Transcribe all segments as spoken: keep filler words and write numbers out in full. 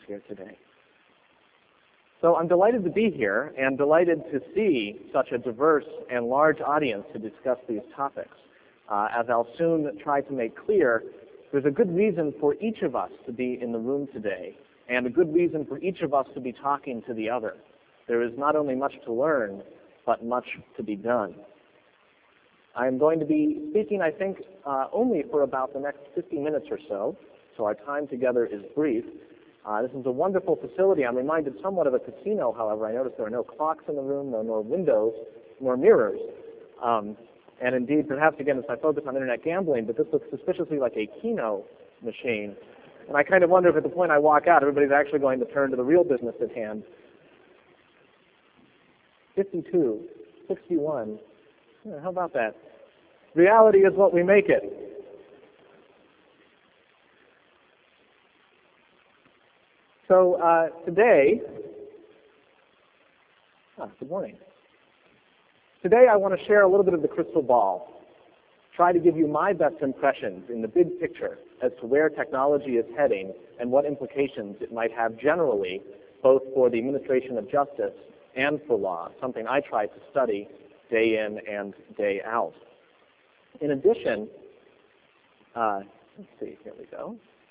here today. So I'm delighted to be here and delighted to see such a diverse and large audience to discuss these topics. Uh, as I'll soon try to make clear, there's a good reason for each of us to be in the room today, and a good reason for each of us to be talking to the other. There is not only much to learn, but much to be done. I'm going to be speaking, I think, uh, only for about the next fifty minutes or so, so our time together is brief. Uh, this is a wonderful facility. I'm reminded somewhat of a casino, however. I notice there are no clocks in the room, no, no windows, nor mirrors. Um, and indeed, perhaps again, as I focus on internet gambling, but this looks suspiciously like a Keno machine. And I kind of wonder if at the point I walk out, everybody's actually going to turn to the real business at hand. fifty-two, sixty-one. Yeah, how about that? Reality is what we make it. So uh, today, ah, good morning. Today I want to share a little bit of the crystal ball, try to give you my best impressions in the big picture as to where technology is heading and what implications it might have generally, both for the administration of justice and for law, something I try to study day in and day out. In addition, uh, let's see, here we go.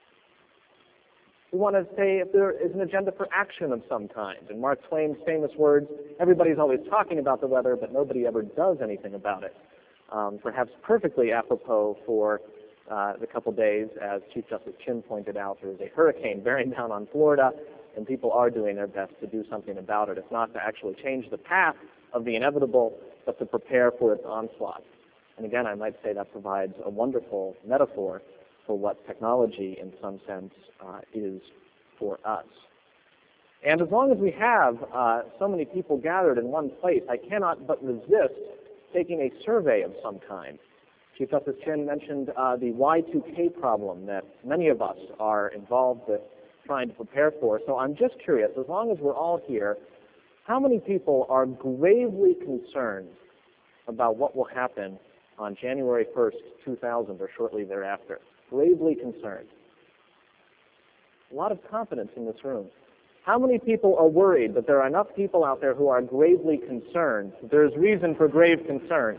We want to say if there is an agenda for action of some kind. In Mark Twain's famous words, everybody's always talking about the weather, but nobody ever does anything about it. Um, perhaps perfectly apropos for uh, the couple days, as Chief Justice Chin pointed out, there is a hurricane bearing down on Florida, and people are doing their best to do something about it. It's not to actually change the path of the inevitable, but to prepare for its onslaught. And again, I might say that provides a wonderful metaphor for what technology, in some sense, uh, is for us. And as long as we have uh, so many people gathered in one place, I cannot but resist taking a survey of some kind. Chief Justice Chin mentioned uh, the Y two K problem that many of us are involved with trying to prepare for. So I'm just curious, as long as we're all here, how many people are gravely concerned about what will happen on January first, two thousand, or shortly thereafter? Gravely concerned. A lot of confidence in this room. How many people are worried that there are enough people out there who are gravely concerned that there's reason for grave concern?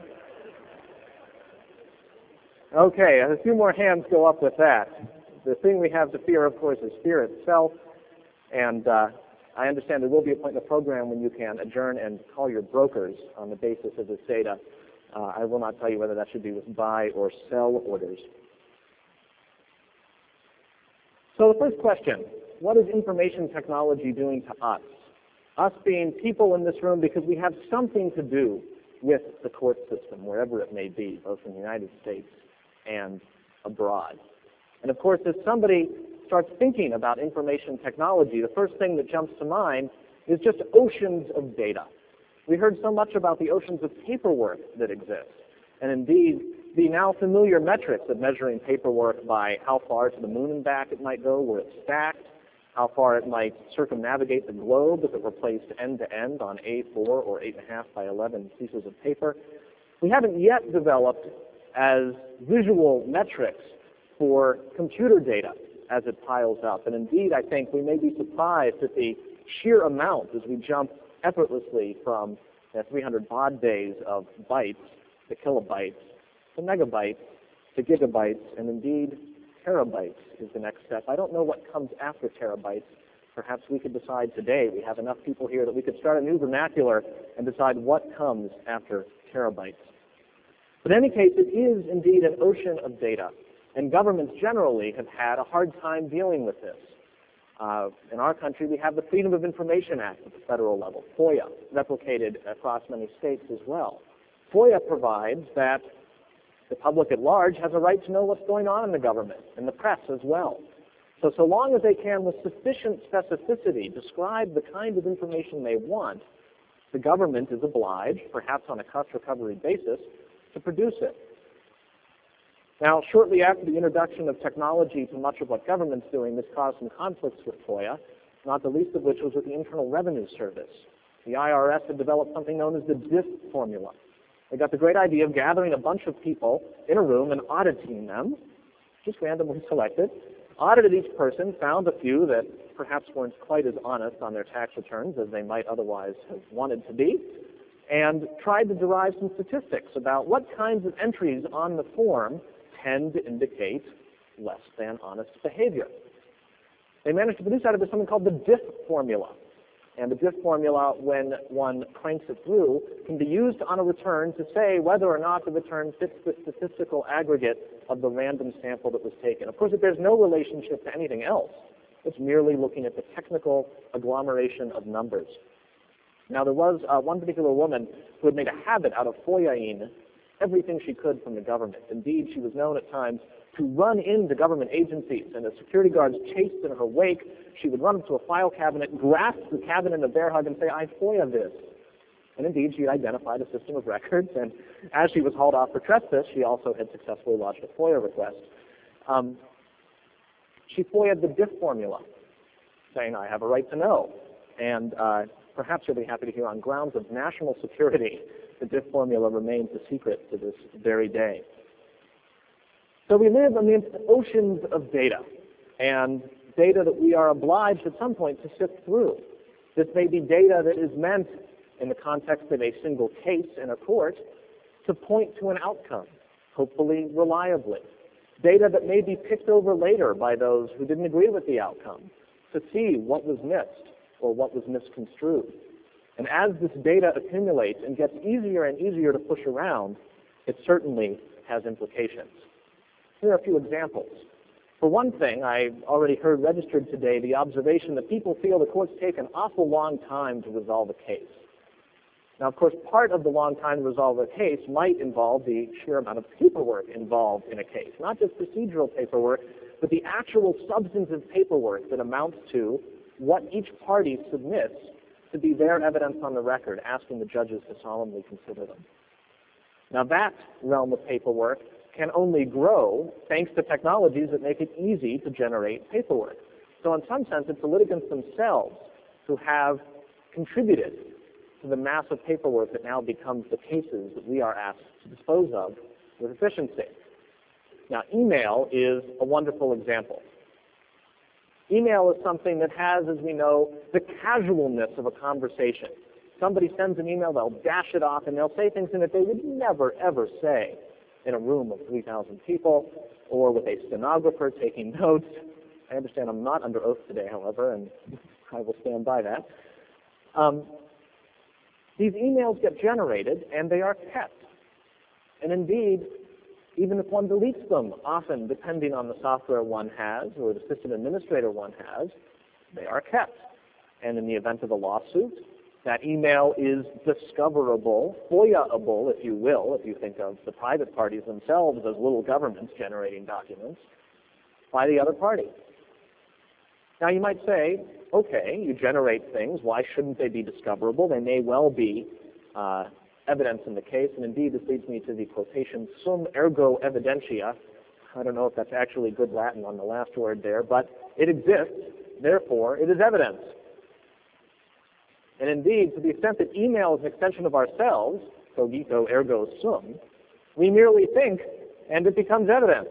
Okay, a few more hands go up with that. The thing we have to fear, of course, is fear itself. And uh, I understand there will be a point in the program when you can adjourn and call your brokers on the basis of this data. Uh, I will not tell you whether that should be with buy or sell orders. So the first question, what is information technology doing to us? Us being people in this room because we have something to do with the court system, wherever it may be, both in the United States and abroad. And of course, as somebody starts thinking about information technology, the first thing that jumps to mind is just oceans of data. We heard so much about the oceans of paperwork that exist. And indeed, the now familiar metrics of measuring paperwork by how far to the moon and back it might go where it's stacked, how far it might circumnavigate the globe if it were placed end to end on A four or eight point five by eleven pieces of paper. We haven't yet developed as visual metrics for computer data as it piles up. And indeed, I think we may be surprised at the sheer amount as we jump effortlessly from the three hundred baud days of bytes to kilobytes to megabytes to gigabytes, and indeed terabytes is the next step. I don't know what comes after terabytes. Perhaps we could decide today. We have enough people here that we could start a new vernacular and decide what comes after terabytes. But in any case, it is indeed an ocean of data, and governments generally have had a hard time dealing with this. Uh, in our country, we have the Freedom of Information Act at the federal level, FOIA, replicated across many states as well. FOIA provides that the public at large has a right to know what's going on in the government, and the press as well. So, so long as they can, with sufficient specificity, describe the kind of information they want, the government is obliged, perhaps on a cost recovery basis, to produce it. Now, shortly after the introduction of technology to much of what government's doing, this caused some conflicts with FOIA, not the least of which was with the Internal Revenue Service. The I R S had developed something known as the D I S formula. They got the great idea of gathering a bunch of people in a room and auditing them, just randomly selected, audited each person, found a few that perhaps weren't quite as honest on their tax returns as they might otherwise have wanted to be, and tried to derive some statistics about what kinds of entries on the form tend to indicate less than honest behavior. They managed to produce out of this something called the D I F formula. And the D I F formula, when one cranks it through, can be used on a return to say whether or not the return fits the statistical aggregate of the random sample that was taken. Of course, it bears no relationship to anything else. It's merely looking at the technical agglomeration of numbers. Now, there was uh, one particular woman who had made a habit out of FOIA-ing everything she could from the government. Indeed, she was known at times to run into government agencies, and as security guards chased in her wake, she would run up to a file cabinet, grasp the cabinet in a bear hug, and say, "I FOIA this." And indeed, she identified a system of records, and as she was hauled off for trespass, she also had successfully lodged a FOIA request. Um, she FOIA'd the D I F formula, saying, "I have a right to know." And uh, perhaps you'll be happy to hear, on grounds of national security, the D I F formula remains a secret to this very day. So we live amidst oceans of data, and data that we are obliged at some point to sift through. This may be data that is meant, in the context of a single case in a court, to point to an outcome, hopefully reliably. Data that may be picked over later by those who didn't agree with the outcome, to see what was missed or what was misconstrued. And as this data accumulates and gets easier and easier to push around, it certainly has implications. Here are a few examples. For one thing, I already heard registered today the observation that people feel the courts take an awful long time to resolve a case. Now, of course, part of the long time to resolve a case might involve the sheer amount of paperwork involved in a case, not just procedural paperwork, but the actual substantive paperwork that amounts to what each party submits to be their evidence on the record, asking the judges to solemnly consider them. Now, that realm of paperwork can only grow thanks to technologies that make it easy to generate paperwork. So in some sense, it's the litigants themselves who have contributed to the mass of paperwork that now becomes the cases that we are asked to dispose of with efficiency. Now, email is a wonderful example. Email is something that has, as we know, the casualness of a conversation. Somebody sends an email, they'll dash it off, and they'll say things in it they would never, ever say in a room of three thousand people or with a stenographer taking notes. I understand I'm not under oath today, however, and I will stand by that. Um, these emails get generated, and they are kept. And indeed, even if one deletes them, often depending on the software one has or the system administrator one has, they are kept. And in the event of a lawsuit, that email is discoverable, FOIA-able, if you will, if you think of the private parties themselves as little governments generating documents, by the other party. Now you might say, okay, you generate things, why shouldn't they be discoverable? They may well be uh, evidence in the case, and indeed this leads me to the quotation, sum ergo evidentia. I don't know if that's actually good Latin on the last word there, but it exists, therefore it is evidence. And indeed, to the extent that email is an extension of ourselves, cogito ergo sum, we merely think and it becomes evidence.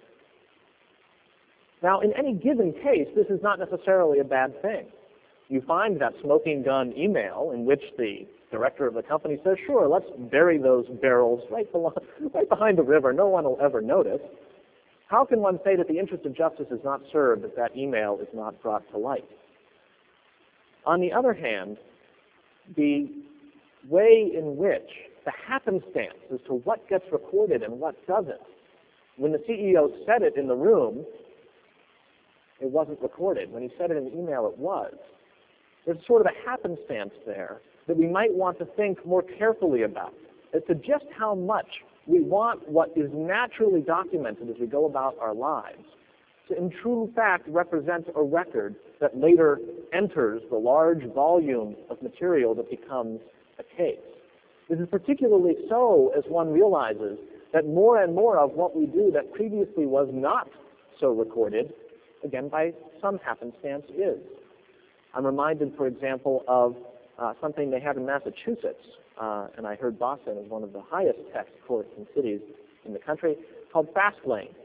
Now, in any given case, this is not necessarily a bad thing. You find that smoking gun email in which the director of the company says, sure, let's bury those barrels right, below, right behind the river. No one will ever notice. How can one say that the interest of justice is not served if that email is not brought to light? On the other hand, the way in which the happenstance as to what gets recorded and what doesn't, when the C E O said it in the room, it wasn't recorded. When he said it in the email, it was. There's sort of a happenstance there that we might want to think more carefully about as to just how much we want what is naturally documented as we go about our lives to in true fact represent a record that later enters the large volume of material that becomes a case. This is particularly so as one realizes that more and more of what we do that previously was not so recorded, again, by some happenstance is. I'm reminded, for example, of uh, something they have in Massachusetts, uh, and I heard Boston is one of the highest tax courts and cities in the country, called Fastlane.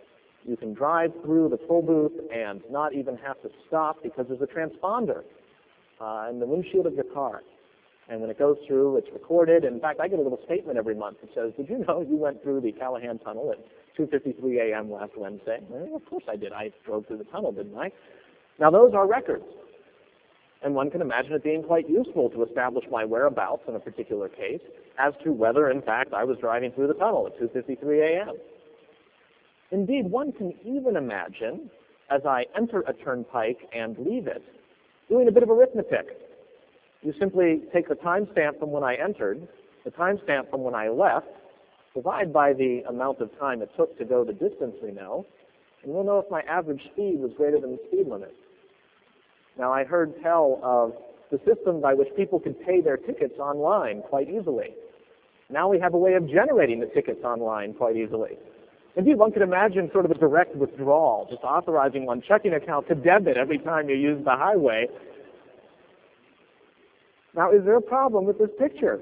You can drive through the toll booth and not even have to stop because there's a transponder uh, in the windshield of your car. And when it goes through, it's recorded. In fact, I get a little statement every month that says, did you know you went through the Callahan Tunnel at two fifty-three a m last Wednesday? Well, of course I did. I drove through the tunnel, didn't I? Now, those are records. And one can imagine it being quite useful to establish my whereabouts in a particular case as to whether, in fact, I was driving through the tunnel at two fifty-three a m Indeed, one can even imagine, as I enter a turnpike and leave it, doing a bit of arithmetic. You simply take the timestamp from when I entered, the timestamp from when I left, divide by the amount of time it took to go the distance we know, and we'll know if my average speed was greater than the speed limit. Now, I heard tell of the system by which people could pay their tickets online quite easily. Now we have a way of generating the tickets online quite easily. Indeed, one could imagine sort of a direct withdrawal, just authorizing one checking account to debit every time you use the highway. Now, is there a problem with this picture?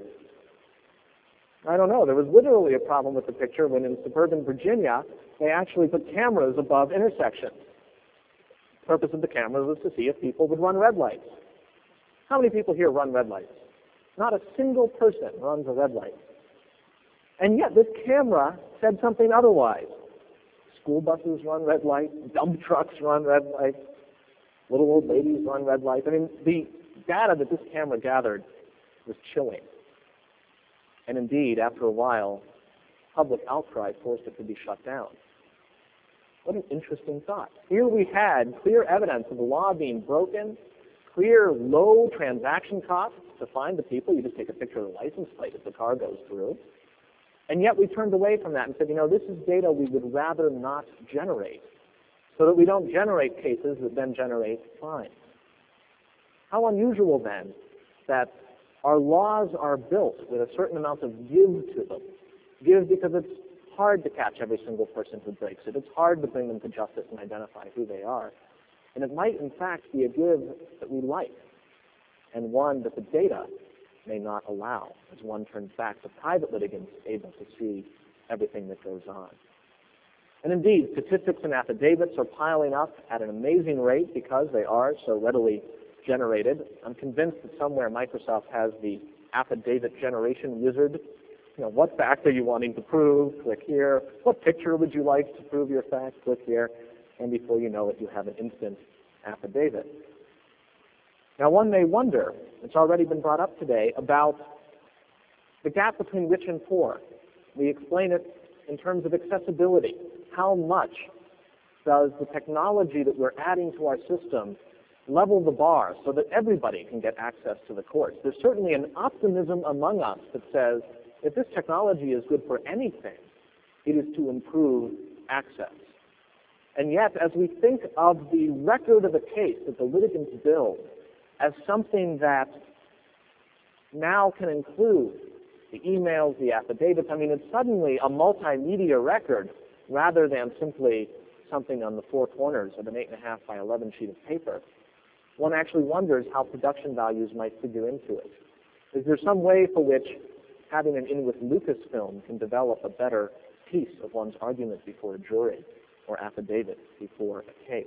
I don't know. There was literally a problem with the picture when in suburban Virginia, they actually put cameras above intersections. The purpose of the cameras was to see if people would run red lights. How many people here run red lights? Not a single person runs a red light. And yet this camera said something otherwise. School buses run red lights, dump trucks run red lights, little old ladies run red lights. I mean, the data that this camera gathered was chilling. And indeed, after a while, public outcry forced it to be shut down. What an interesting thought. Here we had clear evidence of the law being broken, clear low transaction costs to find the people. You just take a picture of the license plate as the car goes through. And yet we turned away from that and said, you know, this is data we would rather not generate so that we don't generate cases that then generate fines. How unusual then that our laws are built with a certain amount of give to them. Give because it's hard to catch every single person who breaks it. It's hard to bring them to justice and identify who they are. And it might, in fact, be a give that we like and one that the data may not allow as one turns back to private litigants able to see everything that goes on. And indeed, statistics and affidavits are piling up at an amazing rate because they are so readily generated. I'm convinced that somewhere Microsoft has the affidavit generation wizard. You know, what fact are you wanting to prove? Click here. What picture would you like to prove your fact? Click here. And before you know it, you have an instant affidavit. Now, one may wonder, it's already been brought up today, about the gap between rich and poor. We explain it in terms of accessibility. How much does the technology that we're adding to our system level the bar so that everybody can get access to the courts? There's certainly an optimism among us that says if this technology is good for anything, it is to improve access. And yet, as we think of the record of a case that the litigants build as something that now can include the emails, the affidavits, I mean, it's suddenly a multimedia record rather than simply something on the four corners of an eight and a half by eleven sheet of paper. One actually wonders how production values might figure into it. Is there some way for which having an in with Lucasfilm can develop a better piece of one's argument before a jury or affidavit before a case?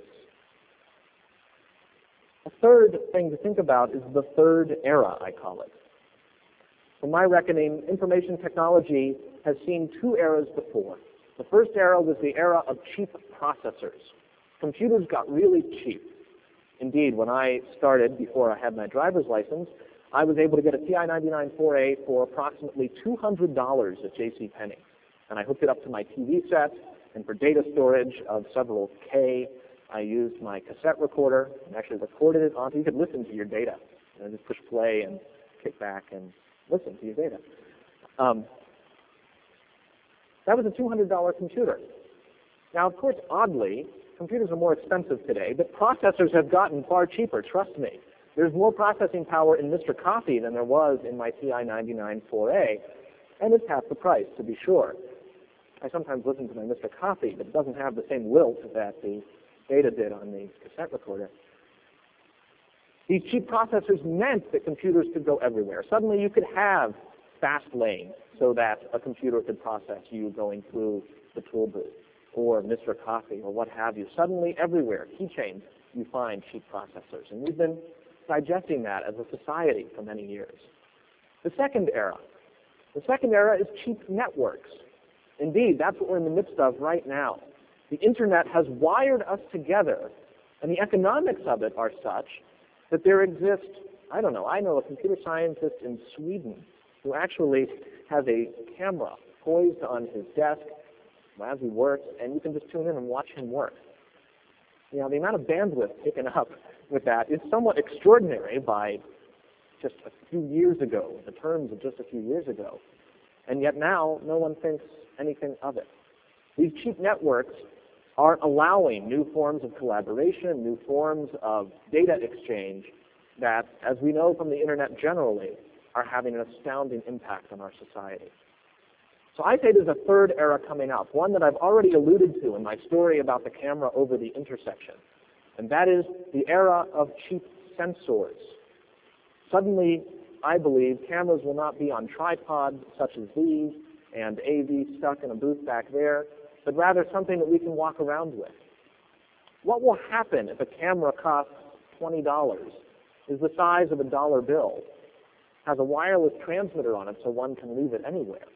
A third thing to think about is the third era, I call it. From my reckoning, information technology has seen two eras before. The first era was the era of cheap processors. Computers got really cheap. Indeed, when I started, before I had my driver's license, I was able to get a T I ninety-nine four A for approximately two hundred dollars at J C Penney. And I hooked it up to my T V set, and for data storage of several K, I used my cassette recorder and actually recorded it onto. You could listen to your data. You know, just push play and kick back and listen to your data. Um, that was a two hundred dollar computer. Now, of course, oddly, computers are more expensive today, but processors have gotten far cheaper, trust me. There's more processing power in Mister Coffee than there was in my T I ninety-nine four A, and it's half the price, to be sure. I sometimes listen to my Mister Coffee, but it doesn't have the same lilt that the data did on the cassette recorder. These cheap processors meant that computers could go everywhere. Suddenly you could have fast lane so that a computer could process you going through the toll booth. or Mister Coffee or what have you. Suddenly everywhere, keychains, you find cheap processors. And we've been digesting that as a society for many years. The second era. The second era is cheap networks. Indeed, that's what we're in the midst of right now. The internet has wired us together, and the economics of it are such that there exists, I don't know, I know a computer scientist in Sweden who actually has a camera poised on his desk as he works, and you can just tune in and watch him work. You know, the amount of bandwidth taken up with that is somewhat extraordinary by just a few years ago, the terms of just a few years ago. And yet now, no one thinks anything of it. These cheap networks are allowing new forms of collaboration, new forms of data exchange that, as we know from the internet generally, are having an astounding impact on our society. So I say there's a third era coming up, one that I've already alluded to in my story about the camera over the intersection, and that is the era of cheap sensors. Suddenly, I believe, cameras will not be on tripods such as these and A V stuck in a booth back there, but rather something that we can walk around with. What will happen if a camera costs twenty dollars, is the size of a dollar bill, has a wireless transmitter on it so one can leave it anywhere?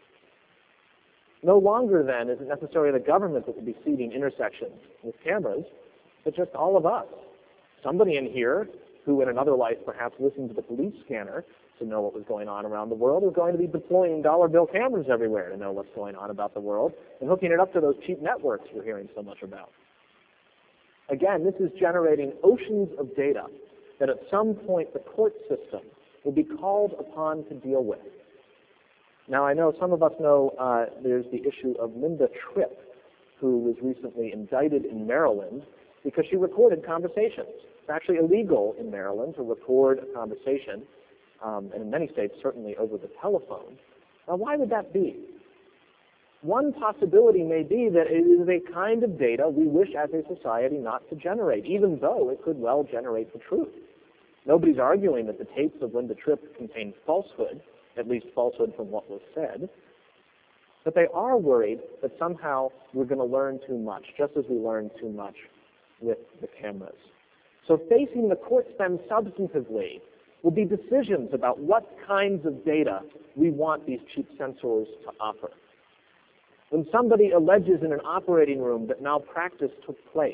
No longer then is it necessarily the government that will be seeding intersections with cameras, but just all of us. Somebody in here who in another life perhaps listened to the police scanner to know what was going on around the world is going to be deploying dollar bill cameras everywhere to know what's going on about the world and hooking it up to those cheap networks we're hearing so much about. Again, this is generating oceans of data that at some point the court system will be called upon to deal with. Now, I know some of us know uh, there's the issue of Linda Tripp, who was recently indicted in Maryland because she recorded conversations. It's actually illegal in Maryland to record a conversation, um, and in many states, certainly over the telephone. Now, why would that be? One possibility may be that it is a kind of data we wish as a society not to generate, even though it could well generate the truth. Nobody's arguing that the tapes of Linda Tripp contain falsehood, at least falsehood from what was said, but they are worried that somehow we're going to learn too much, just as we learned too much with the cameras. So facing the courts then substantively will be decisions about what kinds of data we want these cheap sensors to offer. When somebody alleges in an operating room that malpractice took place,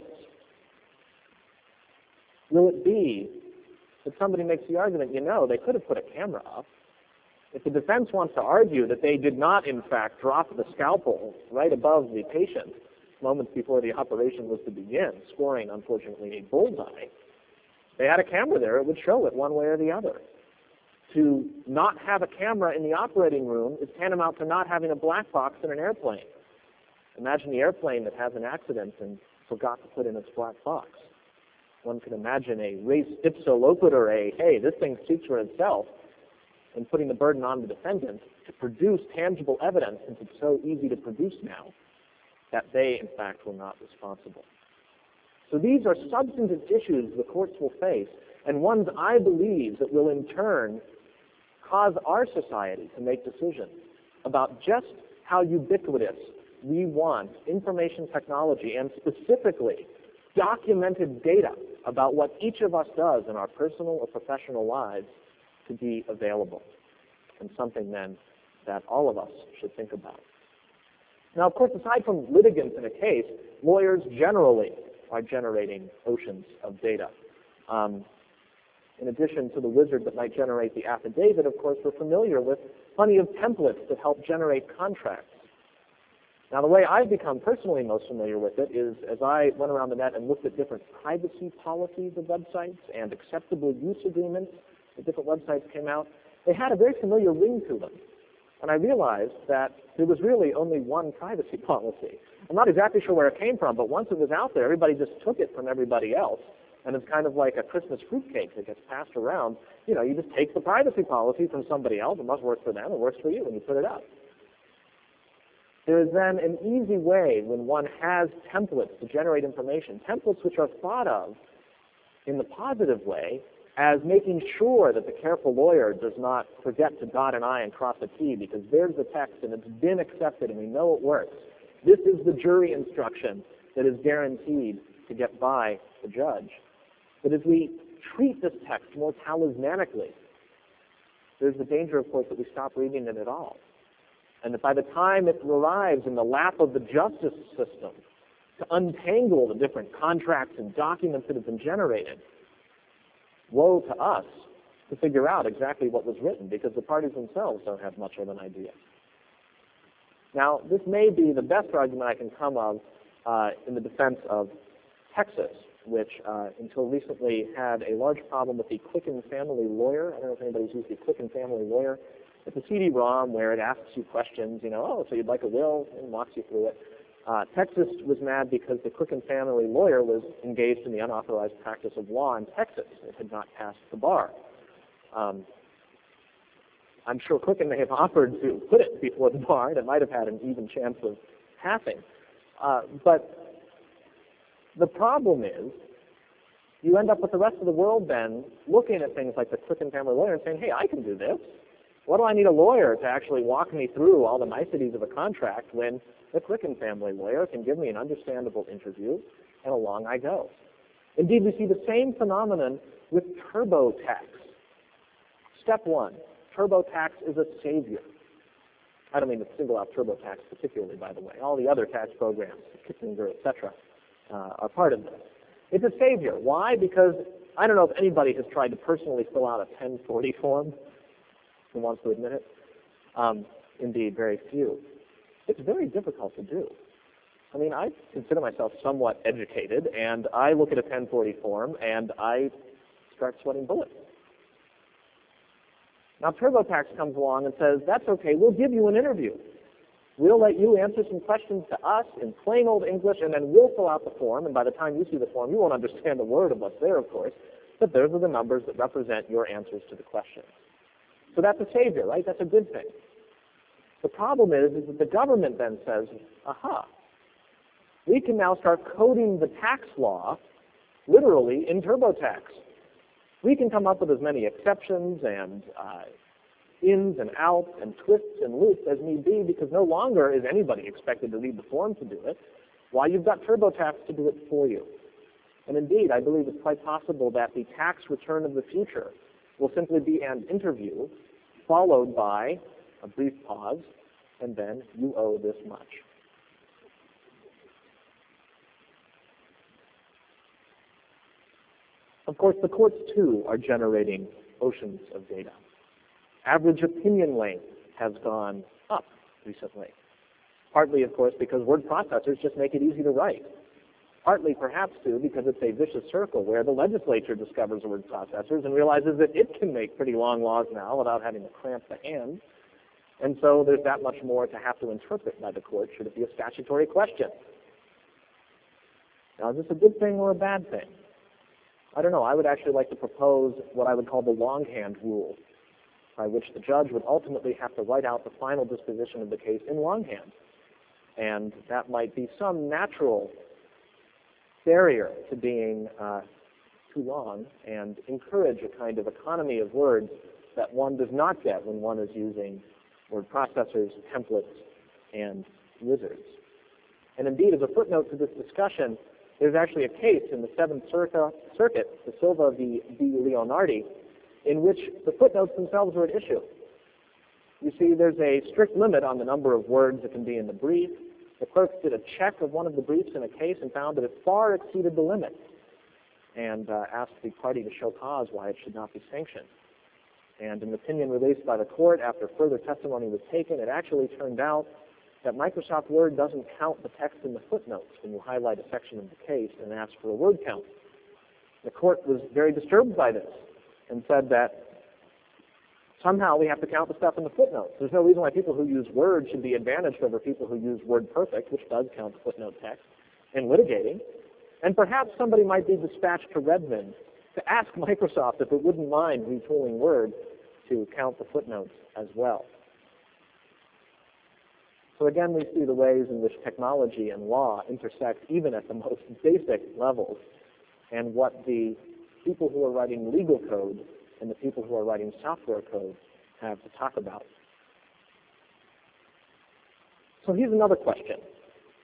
will it be that somebody makes the argument, you know, they could have put a camera up? If the defense wants to argue that they did not, in fact, drop the scalpel right above the patient moments before the operation was to begin, scoring, unfortunately, a bullseye, they had a camera there, it would show it one way or the other. To not have a camera in the operating room is tantamount to not having a black box in an airplane. Imagine the airplane that has an accident and forgot to put in its black box. One could imagine a res ipsa loquitur, a, hey, this thing speaks for itself, and putting the burden on the defendant to produce tangible evidence, since it's so easy to produce now, that they, in fact, were not responsible. So these are substantive issues the courts will face, and ones I believe that will in turn cause our society to make decisions about just how ubiquitous we want information technology, and specifically documented data about what each of us does in our personal or professional lives to be available, and something then that all of us should think about. Now, of course, aside from litigants in a case, lawyers generally are generating oceans of data. Um, in addition to the wizard that might generate the affidavit, of course, we're familiar with plenty of templates that help generate contracts. Now, the way I've become personally most familiar with it is as I went around the net and looked at different privacy policies of websites and acceptable use agreements that different websites came out, they had a very familiar ring to them. And I realized that there was really only one privacy policy. I'm not exactly sure where it came from, but once it was out there, everybody just took it from everybody else. And it's kind of like a Christmas fruitcake that gets passed around. You know, you just take the privacy policy from somebody else. It must work for them. It works for you when you put it up. There is then an easy way when one has templates to generate information, templates which are thought of in the positive way as making sure that the careful lawyer does not forget to dot an I and cross a T, because there's the text and it's been accepted and we know it works. This is the jury instruction that is guaranteed to get by the judge. But as we treat this text more talismanically, there's the danger, of course, that we stop reading it at all. And that by the time it arrives in the lap of the justice system to untangle the different contracts and documents that have been generated, woe to us to figure out exactly what was written, because the parties themselves don't have much of an idea. Now, this may be the best argument I can come of uh, in the defense of Texas, which uh, until recently had a large problem with the Quicken Family Lawyer. I don't know if anybody's used the Quicken Family Lawyer. It's a C D ROM where it asks you questions, you know, oh, so you'd like a will, and walks you through it. Uh, Texas was mad because the Quicken Family Lawyer was engaged in the unauthorized practice of law in Texas. It had not passed the bar. Um, I'm sure Quicken may have offered to put it before the bar, and it might have had an even chance of passing. Uh, but the problem is, you end up with the rest of the world then looking at things like the Quicken Family Lawyer and saying, hey, I can do this. What do I need a lawyer to actually walk me through all the niceties of a contract when the Quicken Family Lawyer can give me an understandable interview, and along I go. Indeed, we see the same phenomenon with TurboTax. Step one, TurboTax is a savior. I don't mean to single out TurboTax particularly, by the way. All the other tax programs, Kissinger, et cetera, uh, are part of this. It's a savior. Why? Because I don't know if anybody has tried to personally fill out a ten forty form. Who wants to admit it? Um, indeed, very few. It's very difficult to do. I mean, I consider myself somewhat educated, and I look at a ten forty form, and I start sweating bullets. Now, TurboTax comes along and says, that's okay, we'll give you an interview. We'll let you answer some questions to us in plain old English, and then we'll fill out the form, and by the time you see the form, you won't understand a word of what's there, of course, but those are the numbers that represent your answers to the questions. So that's a savior, right? That's a good thing. The problem is, is that the government then says, aha, we can now start coding the tax law literally in TurboTax. We can come up with as many exceptions and uh, ins and outs and twists and loops as need be, because no longer is anybody expected to read the form to do it. Why, you've got TurboTax to do it for you. And indeed, I believe it's quite possible that the tax return of the future will simply be an interview followed by a brief pause, and then you owe this much. Of course, the courts, too, are generating oceans of data. Average opinion length has gone up recently, partly, of course, because word processors just make it easy to write. Partly, perhaps, too, because it's a vicious circle where the legislature discovers word processors and realizes that it can make pretty long laws now without having to cramp the hand. And so there's that much more to have to interpret by the court should it be a statutory question. Now, is this a good thing or a bad thing? I don't know. I would actually like to propose what I would call the longhand rule, by which the judge would ultimately have to write out the final disposition of the case in longhand. And that might be some natural barrier to being uh, too long and encourage a kind of economy of words that one does not get when one is using word processors, templates, and wizards. And indeed, as a footnote to this discussion, there's actually a case in the Seventh Circuit, the Silva v. Leonardi, in which the footnotes themselves were at issue. You see, there's a strict limit on the number of words that can be in the brief. The clerks did a check of one of the briefs in a case and found that it far exceeded the limit, and uh, asked the party to show cause why it should not be sanctioned. And an opinion released by the court after further testimony was taken, it actually turned out that Microsoft Word doesn't count the text in the footnotes when you highlight a section of the case and ask for a word count. The court was very disturbed by this and said that somehow we have to count the stuff in the footnotes. There's no reason why people who use Word should be advantaged over people who use WordPerfect, which does count the footnote text, in litigating. And perhaps somebody might be dispatched to Redmond to ask Microsoft if it wouldn't mind retooling Word to count the footnotes as well. So again, we see the ways in which technology and law intersect even at the most basic levels, and what the people who are writing legal code and the people who are writing software code have to talk about. So here's another question.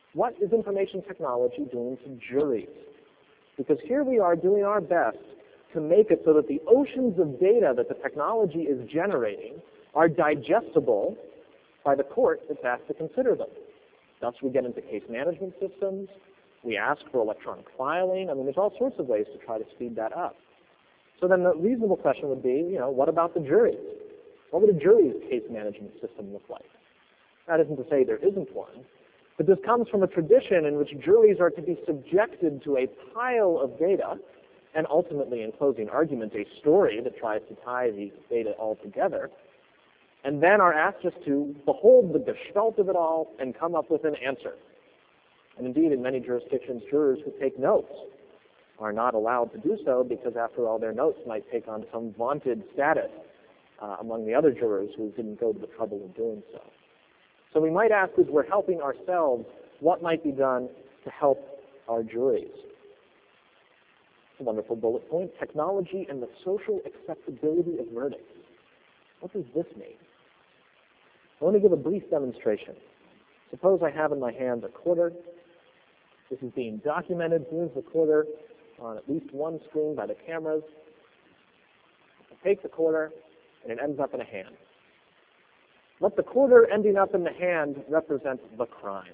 What is information technology doing to juries? Because here we are doing our best to make it so that the oceans of data that the technology is generating are digestible by the court that's asked to consider them. Thus we get into case management systems. We ask for electronic filing. I mean, there's all sorts of ways to try to speed that up. So then the reasonable question would be, you know, what about the juries? What would a jury's case management system look like? That isn't to say there isn't one, but this comes from a tradition in which juries are to be subjected to a pile of data and ultimately, in closing argument, a story that tries to tie these data all together, and then are asked just to behold the gestalt of it all and come up with an answer. And indeed, in many jurisdictions, jurors who take notes are not allowed to do so because, after all, their notes might take on some vaunted status uh, among the other jurors who didn't go to the trouble of doing so. So we might ask, as we're helping ourselves, what might be done to help our juries? It's a wonderful bullet point. Technology and the social acceptability of verdicts. What does this mean? I want to give a brief demonstration. Suppose I have in my hand a quarter. This is being documented. Here's the quarter on at least one screen by the cameras. I take the quarter, and it ends up in a hand. Let the quarter ending up in the hand represent the crime.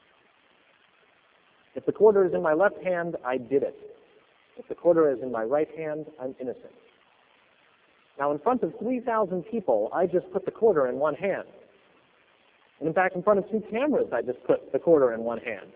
If the quarter is in my left hand, I did it. If the quarter is in my right hand, I'm innocent. Now, in front of three thousand people, I just put the quarter in one hand. And in fact, in front of two cameras, I just put the quarter in one hand.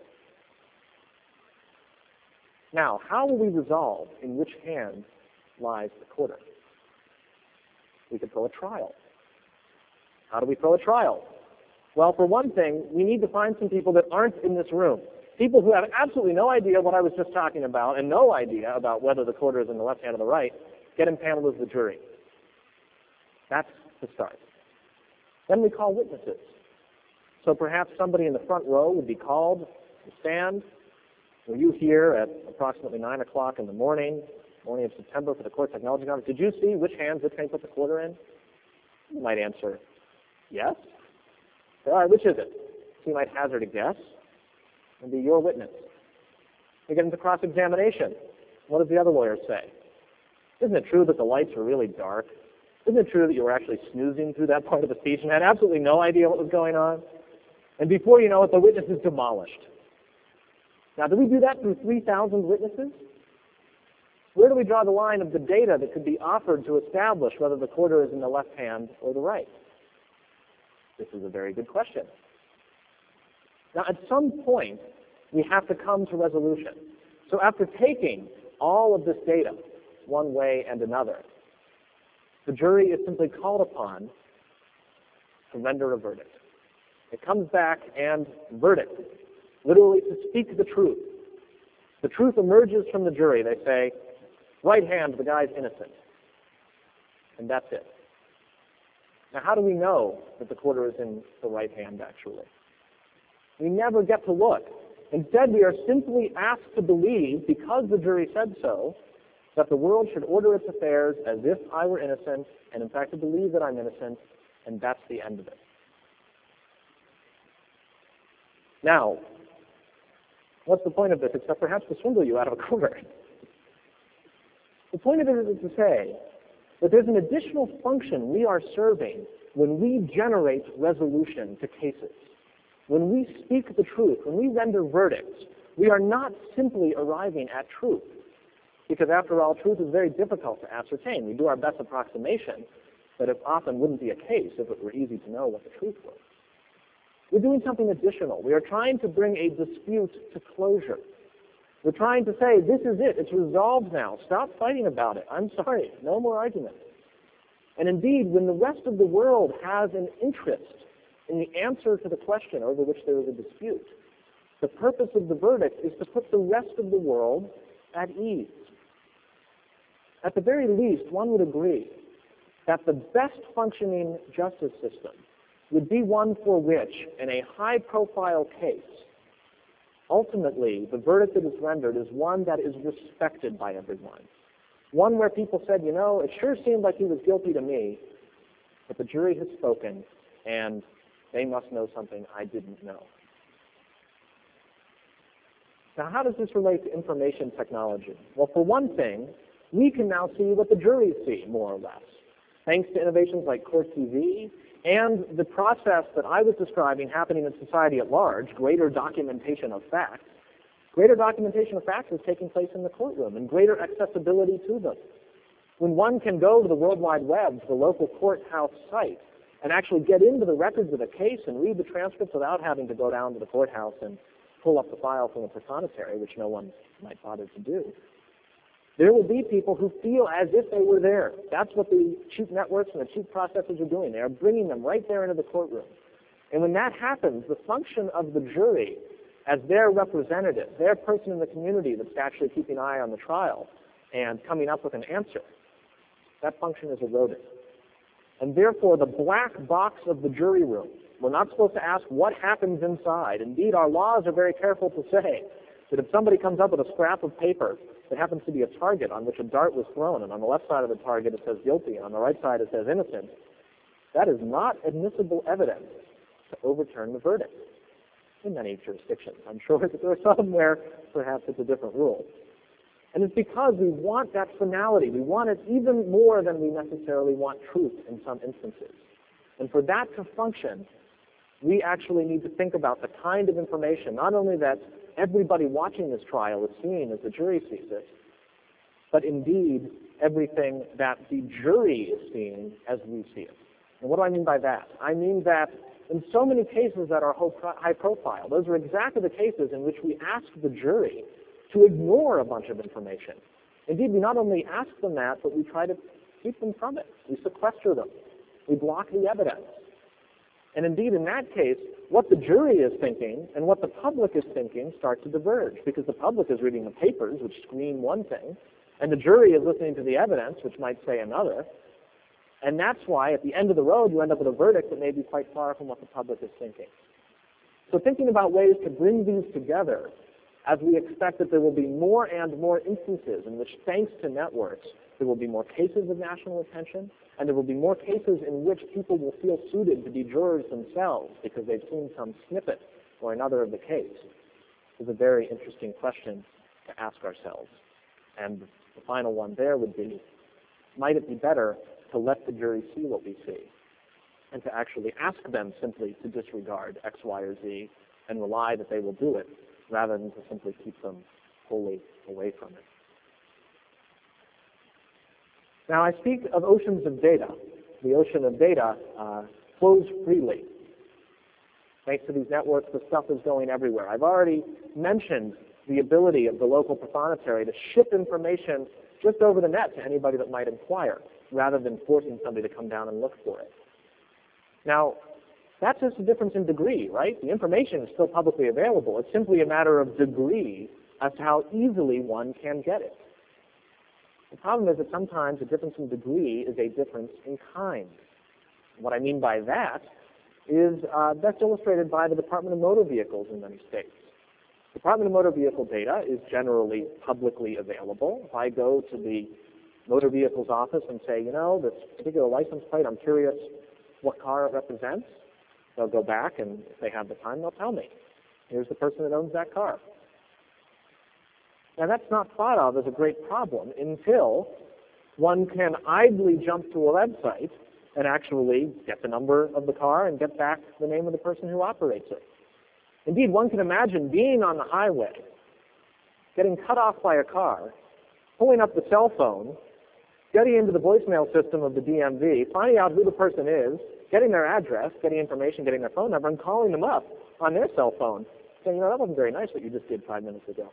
Now, how will we resolve in which hand lies the quarter? We could throw a trial. How do we throw a trial? Well, for one thing, we need to find some people that aren't in this room. People who have absolutely no idea what I was just talking about and no idea about whether the quarter is in the left hand or the right, get impaneled as the jury. That's the start. Then we call witnesses. So perhaps somebody in the front row would be called to stand. Were you here at approximately nine o'clock in the morning, morning of September, for the Court Technology Conference? Did you see which hand this guy put the quarter in? You might answer, yes. All right, which is it? So you might hazard a guess and be your witness. We get into cross-examination. What does the other lawyer say? Isn't it true that the lights were really dark? Isn't it true that you were actually snoozing through that part of the speech and had absolutely no idea what was going on? And before you know it, the witness is demolished. Now, do we do that through three thousand witnesses? Where do we draw the line of the data that could be offered to establish whether the quarter is in the left hand or the right? This is a very good question. Now, at some point, we have to come to resolution. So after taking all of this data, one way and another, the jury is simply called upon to render a verdict. It comes back and verdict, literally to speak the truth. The truth emerges from the jury. They say, right hand, the guy's innocent. And that's it. Now, how do we know that the quarter is in the right hand, actually? We never get to look. Instead, we are simply asked to believe, because the jury said so, that the world should order its affairs as if I were innocent, and in fact to believe that I'm innocent, and that's the end of it. Now, what's the point of this, except perhaps to swindle you out of a quarter? The point of it is to say that there's an additional function we are serving when we generate resolution to cases. When we speak the truth, when we render verdicts, we are not simply arriving at truth. Because after all, truth is very difficult to ascertain. We do our best approximation, but it often wouldn't be a case if it were easy to know what the truth was. We're doing something additional. We are trying to bring a dispute to closure. We're trying to say, this is it. It's resolved now. Stop fighting about it. I'm sorry. No more argument. And indeed, when the rest of the world has an interest in the answer to the question over which there is a dispute, the purpose of the verdict is to put the rest of the world at ease. At the very least, one would agree that the best functioning justice system would be one for which, in a high-profile case, ultimately the verdict that is rendered is one that is respected by everyone. One where people said, you know, it sure seemed like he was guilty to me, but the jury has spoken, and they must know something I didn't know. Now, how does this relate to information technology? Well, for one thing, we can now see what the juries see, more or less, thanks to innovations like Court T V and the process that I was describing happening in society at large, greater documentation of facts. Greater documentation of facts is taking place in the courtroom and greater accessibility to them. When one can go to the World Wide Web, to the local courthouse site, and actually get into the records of a case and read the transcripts without having to go down to the courthouse and pull up the file from the protonotary, which no one might bother to do, there will be people who feel as if they were there. That's what the cheap networks and the cheap processors are doing. They are bringing them right there into the courtroom. And when that happens, the function of the jury as their representative, their person in the community that's actually keeping an eye on the trial and coming up with an answer, that function is eroded. And therefore, the black box of the jury room, we're not supposed to ask what happens inside. Indeed, our laws are very careful to say that if somebody comes up with a scrap of paper that happens to be a target on which a dart was thrown, and on the left side of the target it says guilty, and on the right side it says innocent, that is not admissible evidence to overturn the verdict in many jurisdictions. I'm sure that there are some where perhaps it's a different rule. And it's because we want that finality. We want it even more than we necessarily want truth in some instances. And for that to function, we actually need to think about the kind of information, not only that everybody watching this trial is seeing as the jury sees it, but indeed everything that the jury is seeing as we see it. And what do I mean by that? I mean that in so many cases that are high profile, those are exactly the cases in which we ask the jury to ignore a bunch of information. Indeed, we not only ask them that, but we try to keep them from it. We sequester them. We block the evidence. And indeed, in that case, what the jury is thinking and what the public is thinking start to diverge, because the public is reading the papers, which screen one thing, and the jury is listening to the evidence, which might say another. And that's why, at the end of the road, you end up with a verdict that may be quite far from what the public is thinking. So thinking about ways to bring these together, as we expect that there will be more and more instances in which, thanks to networks, there will be more cases of national attention, and there will be more cases in which people will feel suited to be jurors themselves because they've seen some snippet or another of the case, is a very interesting question to ask ourselves. And the final one there would be, might it be better to let the jury see what we see and to actually ask them simply to disregard X, Y, or Z and rely that they will do it, rather than to simply keep them wholly away from it. Now, I speak of oceans of data. The ocean of data uh, flows freely. Thanks to these networks, the stuff is going everywhere. I've already mentioned the ability of the local prothonotary to ship information just over the net to anybody that might inquire, rather than forcing somebody to come down and look for it. Now, that's just a difference in degree, right? The information is still publicly available. It's simply a matter of degree as to how easily one can get it. The problem is that sometimes a difference in degree is a difference in kind. What I mean by that is uh, best illustrated by the Department of Motor Vehicles in many states. The Department of Motor Vehicle data is generally publicly available. If I go to the motor vehicles office and say, you know, this particular license plate, I'm curious what car it represents, they'll go back, and if they have the time, they'll tell me. Here's the person that owns that car. Now, that's not thought of as a great problem until one can idly jump to a website and actually get the number of the car and get back the name of the person who operates it. Indeed, one can imagine being on the highway, getting cut off by a car, pulling up the cell phone, getting into the voicemail system of the D M V, finding out who the person is, getting their address, getting information, getting their phone number, and calling them up on their cell phone, saying, you know, that wasn't very nice what you just did five minutes ago.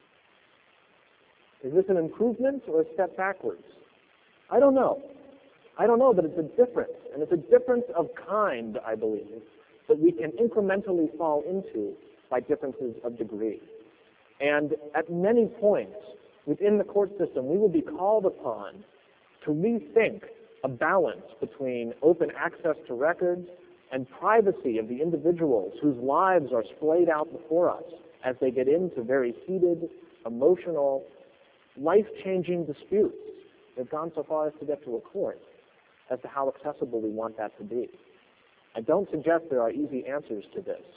Is this an improvement or a step backwards? I don't know. I don't know, but it's a difference, and it's a difference of kind, I believe, that we can incrementally fall into by differences of degree. And at many points within the court system, we will be called upon to rethink a balance between open access to records and privacy of the individuals whose lives are splayed out before us as they get into very heated, emotional, life-changing disputes. They've gone so far as to get to a court as to how accessible we want that to be. I don't suggest there are easy answers to this,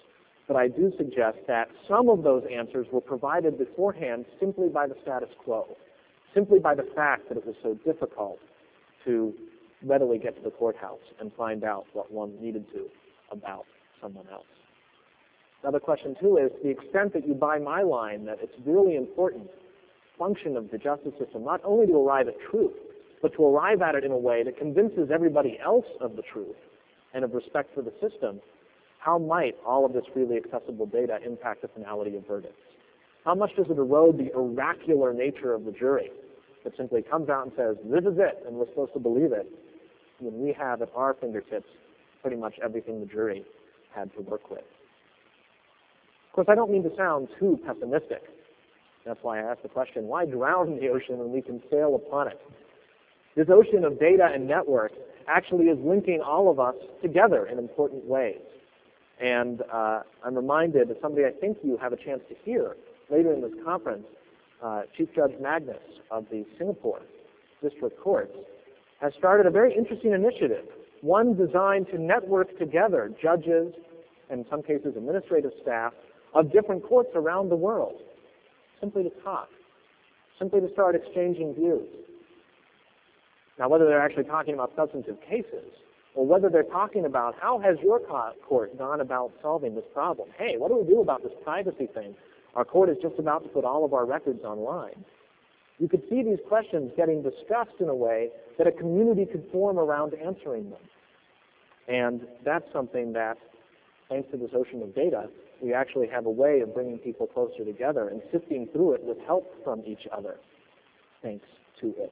but I do suggest that some of those answers were provided beforehand simply by the status quo, simply by the fact that it was so difficult to readily get to the courthouse and find out what one needed to about someone else. Another question, too, is the extent that you buy my line that it's really important function of the justice system not only to arrive at truth, but to arrive at it in a way that convinces everybody else of the truth and of respect for the system. How might all of this freely accessible data impact the finality of verdicts? How much does it erode the oracular nature of the jury that simply comes out and says, this is it, and we're supposed to believe it, when we have at our fingertips pretty much everything the jury had to work with? Of course, I don't mean to sound too pessimistic. That's why I asked the question, why drown in the ocean when we can sail upon it? This ocean of data and network actually is linking all of us together in important ways. And uh, I'm reminded of somebody I think you have a chance to hear later in this conference, uh, Chief Judge Magnus of the Singapore District Court has started a very interesting initiative, one designed to network together judges and in some cases administrative staff of different courts around the world, simply to talk, simply to start exchanging views. Now, whether they're actually talking about substantive cases or whether they're talking about how has your court gone about solving this problem? Hey, what do we do about this privacy thing? Our court is just about to put all of our records online. You could see these questions getting discussed in a way that a community could form around answering them. And that's something that, thanks to this ocean of data, we actually have a way of bringing people closer together and sifting through it with help from each other, thanks to it.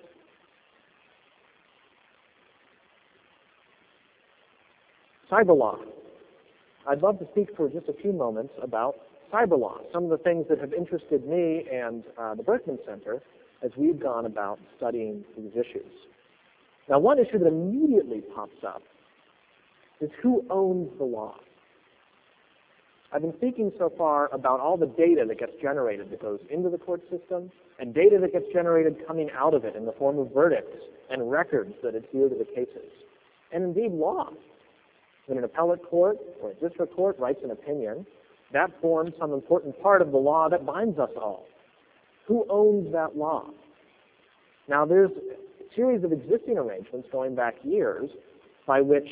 Cyber law. I'd love to speak for just a few moments about cyber law, some of the things that have interested me and uh, the Berkman Center as we've gone about studying these issues. Now, one issue that immediately pops up is who owns the law. I've been speaking so far about all the data that gets generated that goes into the court system and data that gets generated coming out of it in the form of verdicts and records that adhere to the cases, and indeed law. When an appellate court or a district court writes an opinion, that forms some important part of the law that binds us all. Who owns that law? Now, there's a series of existing arrangements going back years by which,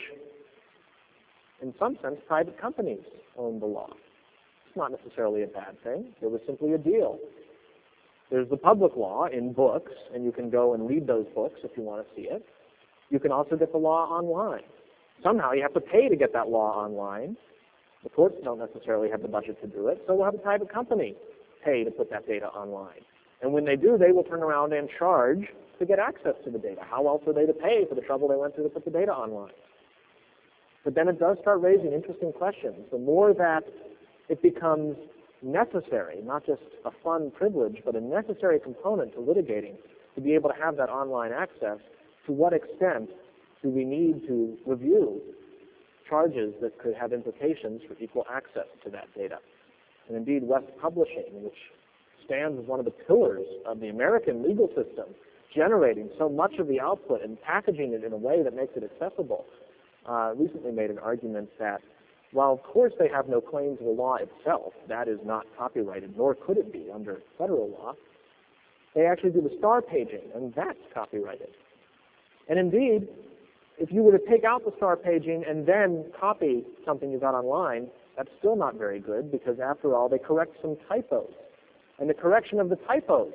in some sense, private companies own the law. It's not necessarily a bad thing. It was simply a deal. There's the public law in books, and you can go and read those books if you want to see it. You can also get the law online. Somehow you have to pay to get that law online. The courts don't necessarily have the budget to do it, so we'll have a private company pay to put that data online. And when they do, they will turn around and charge to get access to the data. How else are they to pay for the trouble they went through to put the data online? But then it does start raising interesting questions. The more that it becomes necessary, not just a fun privilege, but a necessary component to litigating to be able to have that online access, to what extent do we need to review charges that could have implications for equal access to that data? And indeed, West Publishing, which stands as one of the pillars of the American legal system, generating so much of the output and packaging it in a way that makes it accessible, uh, recently made an argument that while of course they have no claim to the law itself, that is not copyrighted, nor could it be under federal law, they actually do the star paging, and that's copyrighted. And indeed, if you were to take out the star paging and then copy something you got online, that's still not very good because, after all, they correct some typos. And the correction of the typos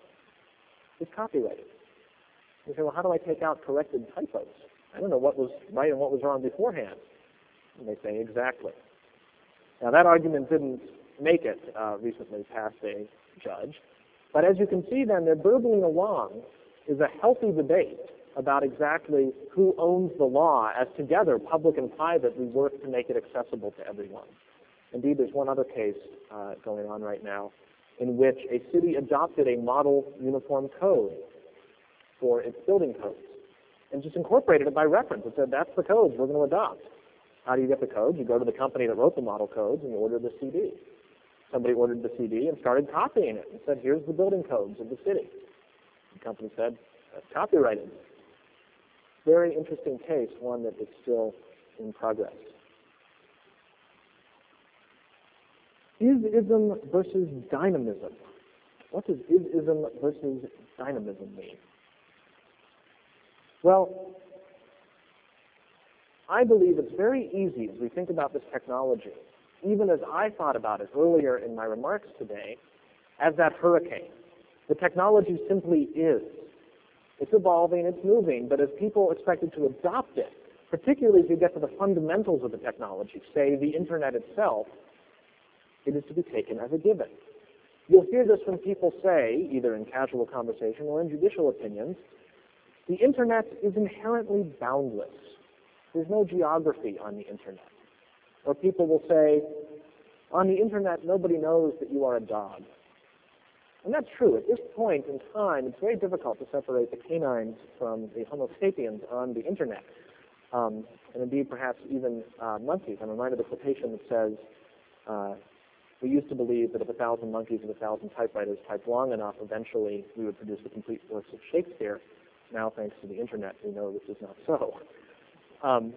is copyrighted. You say, well, how do I take out corrected typos? I don't know what was right and what was wrong beforehand. And they say, exactly. Now, that argument didn't make it uh, recently past a judge. But as you can see, then, they're burbling along is a healthy debate about exactly who owns the law, as together, public and private, we work to make it accessible to everyone. Indeed, there's one other case uh, going on right now in which a city adopted a model uniform code for its building codes and just incorporated it by reference. It said, that's the codes we're going to adopt. How do you get the codes? You go to the company that wrote the model codes and you order the C D. Somebody ordered the C D and started copying it and said, here's the building codes of the city. The company said, that's copyrighted. Very interesting case, one that is still in progress. Is-ism versus dynamism. What does is-ism versus dynamism mean? Well, I believe it's very easy as we think about this technology, even as I thought about it earlier in my remarks today, as that hurricane. The technology simply is. It's evolving, it's moving, but as people expected to adopt it, particularly if you get to the fundamentals of the technology, say the internet itself, it is to be taken as a given. You'll hear this when people say, either in casual conversation or in judicial opinions, the internet is inherently boundless. There's no geography on the internet. Or people will say, on the internet, nobody knows that you are a dog. And that's true. At this point in time, it's very difficult to separate the canines from the Homo sapiens on the internet. Um, and indeed, perhaps even uh, monkeys. I'm reminded of a quotation that says, uh, we used to believe that if a thousand monkeys and a thousand typewriters typed long enough, eventually we would produce the complete works of Shakespeare. Now, thanks to the internet, we know this is not so. Um,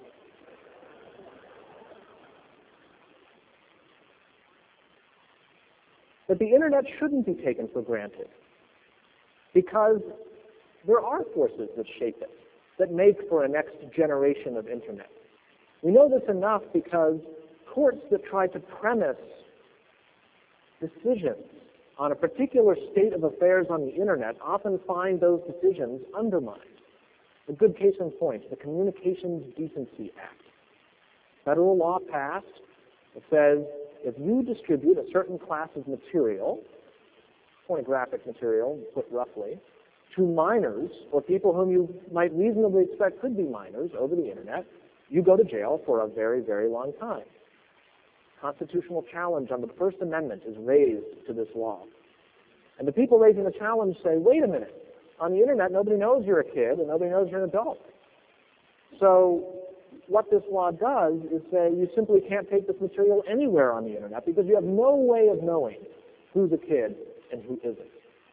but the internet shouldn't be taken for granted, because there are forces that shape it, that make for a next generation of internet. We know this enough because courts that try to premise decisions on a particular state of affairs on the internet often find those decisions undermined. A good case in point, the Communications Decency Act. Federal law passed that says if you distribute a certain class of material, pornographic material, put roughly, to minors or people whom you might reasonably expect could be minors over the internet, you go to jail for a very, very long time. Constitutional challenge under the First Amendment is raised to this law. And the people raising the challenge say, wait a minute, on the internet nobody knows you're a kid and nobody knows you're an adult. So what this law does is say you simply can't take this material anywhere on the internet because you have no way of knowing who's a kid and who isn't.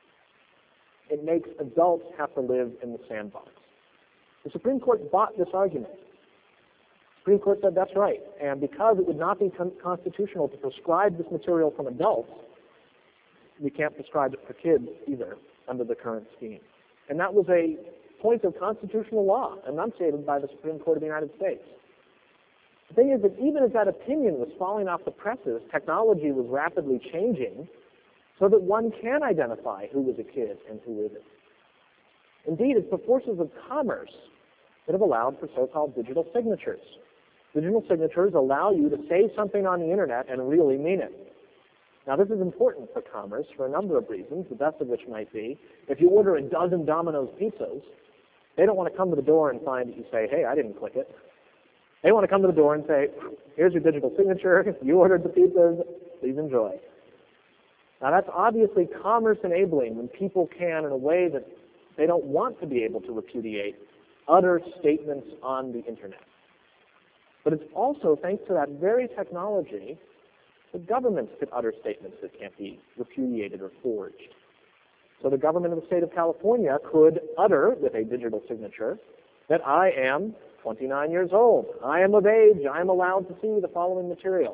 It makes adults have to live in the sandbox. The Supreme Court bought this argument. The Supreme Court said that's right, and because it would not be con constitutional to prescribe this material from adults, we can't prescribe it for kids either under the current scheme. And that was a point of constitutional law enunciated by the Supreme Court of the United States. The thing is that even as that opinion was falling off the presses, technology was rapidly changing so that one can identify who is a kid and who isn't. Indeed, it's the forces of commerce that have allowed for so-called digital signatures. Digital signatures allow you to say something on the internet and really mean it. Now, this is important for commerce for a number of reasons, the best of which might be, if you order a dozen Domino's pizzas, they don't want to come to the door and find that you say, hey, I didn't click it. They want to come to the door and say, here's your digital signature, you ordered the pizzas, please enjoy. Now, that's obviously commerce enabling when people can, in a way that they don't want to be able to repudiate, utter statements on the internet. But it's also thanks to that very technology that governments could utter statements that can't be repudiated or forged. So the government of the state of California could utter with a digital signature that I am twenty-nine years old, I am of age, I am allowed to see the following material.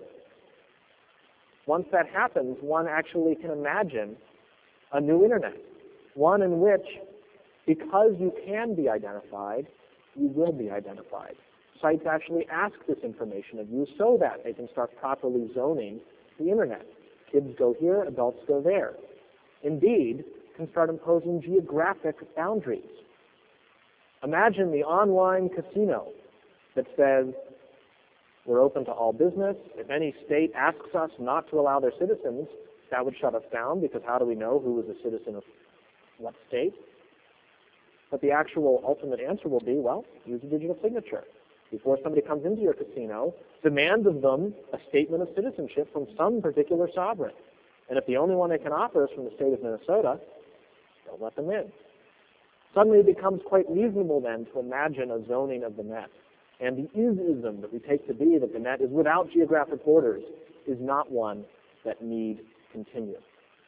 Once that happens, one actually can imagine a new internet, one in which, because you can be identified, you will be identified. Sites actually ask this information of you so that they can start properly zoning the internet. Kids go here, adults go there. Indeed, can start imposing geographic boundaries. Imagine the online casino that says, we're open to all business. If any state asks us not to allow their citizens, that would shut us down, because how do we know who is a citizen of what state? But the actual ultimate answer will be, well, use a digital signature. Before somebody comes into your casino, demand of them a statement of citizenship from some particular sovereign. And if the only one they can offer is from the state of Minnesota, don't let them in. Suddenly it becomes quite reasonable then to imagine a zoning of the net. And the is-ism that we take to be that the net is without geographic borders is not one that need continue.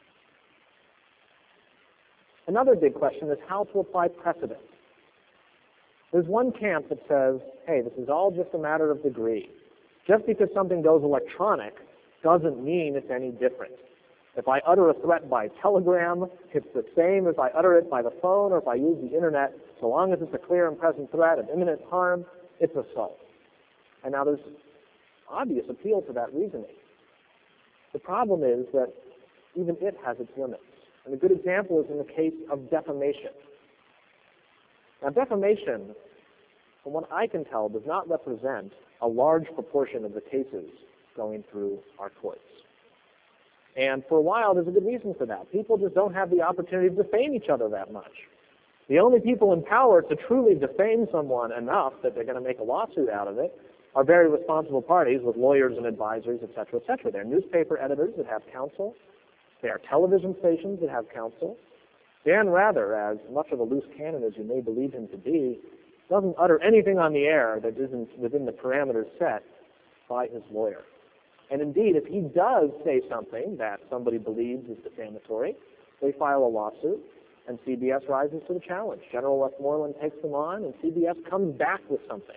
Another big question is how to apply precedent. There's one camp that says, hey, this is all just a matter of degree. Just because something goes electronic doesn't mean it's any different. If I utter a threat by telegram, it's the same if I utter it by the phone or if I use the internet. So long as it's a clear and present threat of imminent harm, it's assault. And now there's obvious appeal to that reasoning. The problem is that even it has its limits. And a good example is in the case of defamation. Now, defamation, from what I can tell, does not represent a large proportion of the cases going through our courts. And for a while, there's a good reason for that. People just don't have the opportunity to defame each other that much. The only people in power to truly defame someone enough that they're going to make a lawsuit out of it are very responsible parties with lawyers and advisors, et cetera, et cetera. They're newspaper editors that have counsel. They are television stations that have counsel. Dan Rather, as much of a loose cannon as you may believe him to be, doesn't utter anything on the air that isn't within the parameters set by his lawyer. And indeed, if he does say something that somebody believes is defamatory, they file a lawsuit, and C B S rises to the challenge. General Westmoreland takes them on, and C B S comes back with something.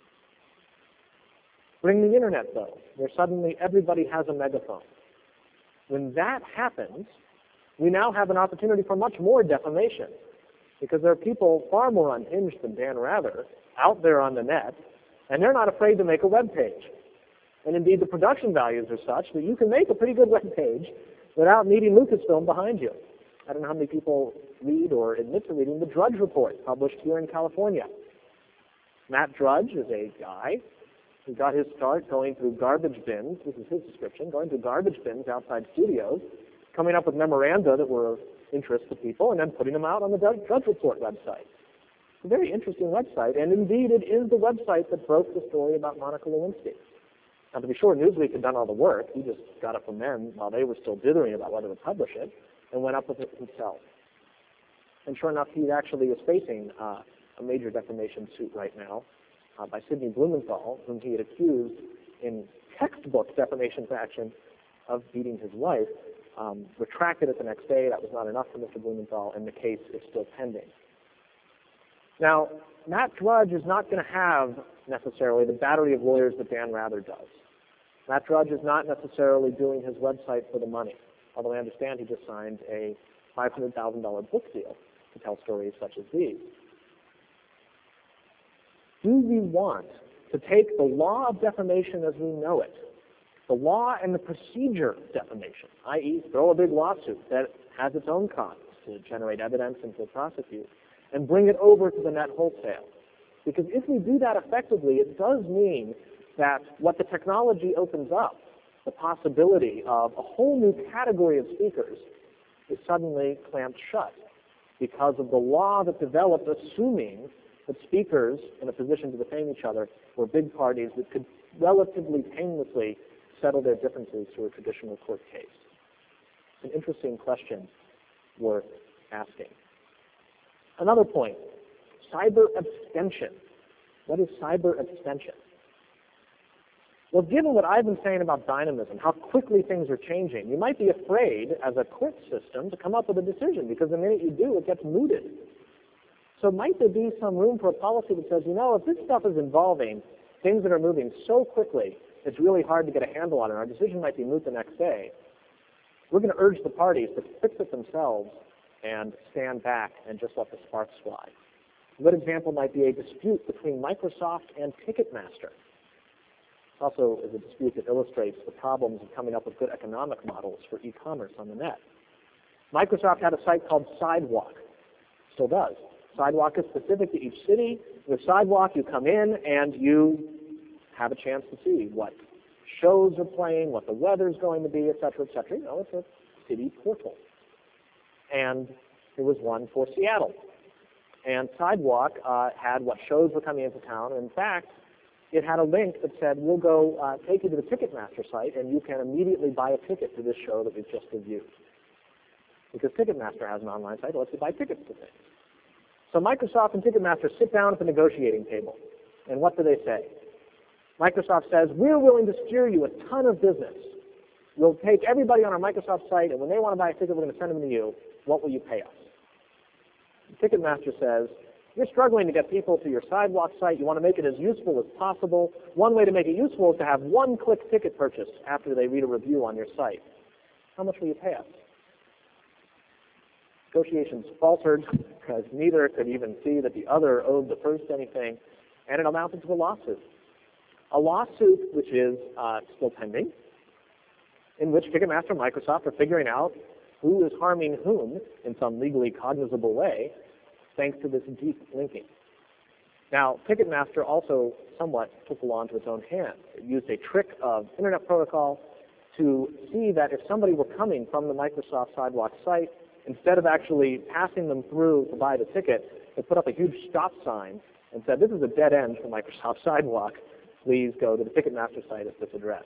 Bring the internet, though, where suddenly everybody has a megaphone. When that happens, we now have an opportunity for much more defamation, because there are people far more unhinged than Dan Rather out there on the net, and they're not afraid to make a web page. And indeed, the production values are such that you can make a pretty good web page without needing Lucasfilm behind you. I don't know how many people read or admit to reading the Drudge Report, published here in California. Matt Drudge is a guy who got his start going through garbage bins, this is his description, going through garbage bins outside studios, coming up with memoranda that were of interest to people, and then putting them out on the Drudge Report website. It's a very interesting website, and indeed it is the website that broke the story about Monica Lewinsky. Now, to be sure, Newsweek had done all the work. He just got it from them while they were still dithering about whether to publish it, and went up with it himself. And sure enough, he actually is facing uh, a major defamation suit right now uh, by Sidney Blumenthal, whom he had accused in textbook defamation action of beating his wife. Um, retracted it the next day. That was not enough for Mister Blumenthal, and the case is still pending. Now, Matt Drudge is not going to have necessarily the battery of lawyers that Dan Rather does. Matt Drudge is not necessarily doing his website for the money, although I understand he just signed a five hundred thousand dollar book deal to tell stories such as these. Do we want to take the law of defamation as we know it, the law and the procedure of defamation, that is throw a big lawsuit that has its own costs to generate evidence and to prosecute, and bring it over to the net wholesale? Because if we do that effectively, it does mean that what the technology opens up, the possibility of a whole new category of speakers, is suddenly clamped shut because of the law that developed assuming that speakers in a position to defame each other were big parties that could relatively painlessly settle their differences through a traditional court case. It's an interesting question worth asking. Another point, cyber abstention. What is cyber abstention? Well, given what I've been saying about dynamism, how quickly things are changing, you might be afraid as a court system to come up with a decision, because the minute you do, it gets mooted. So might there be some room for a policy that says, you know, if this stuff is involving things that are moving so quickly, it's really hard to get a handle on it, our decision might be moot the next day. We're going to urge the parties to fix it themselves and stand back and just let the sparks fly. A good example might be a dispute between Microsoft and Ticketmaster. It also is a dispute that illustrates the problems of coming up with good economic models for e-commerce on the net. Microsoft had a site called Sidewalk. Still does. Sidewalk is specific to each city. With Sidewalk, you come in and you have a chance to see what shows are playing, what the weather's going to be, et cetera, et cetera. You know, it's a city portal. And there was one for Seattle. And Sidewalk uh, had what shows were coming into town. And in fact, it had a link that said, we'll go uh, take you to the Ticketmaster site, and you can immediately buy a ticket to this show that we've just reviewed. Because Ticketmaster has an online site that lets you buy tickets to things. So Microsoft and Ticketmaster sit down at the negotiating table. And what do they say? Microsoft says, we're willing to steer you a ton of business. We'll take everybody on our Microsoft site, and when they want to buy a ticket, we're going to send them to you. What will you pay us? Ticketmaster says, You're struggling to get people to your sidewalk site. You want to make it as useful as possible. One way to make it useful is to have one-click ticket purchase after they read a review on your site. How much will you pay us? Negotiations faltered because neither could even see that the other owed the first anything, and it amounted to a lawsuit. A lawsuit which is uh, still pending, in which Ticketmaster and Microsoft are figuring out who is harming whom in some legally cognizable way, thanks to this deep linking. Now, Ticketmaster also somewhat took the law into its own hands. It used a trick of Internet Protocol to see that if somebody were coming from the Microsoft Sidewalk site, instead of actually passing them through to buy the ticket, it put up a huge stop sign and said, this is a dead end for Microsoft Sidewalk. Please go to the Ticketmaster site at this address.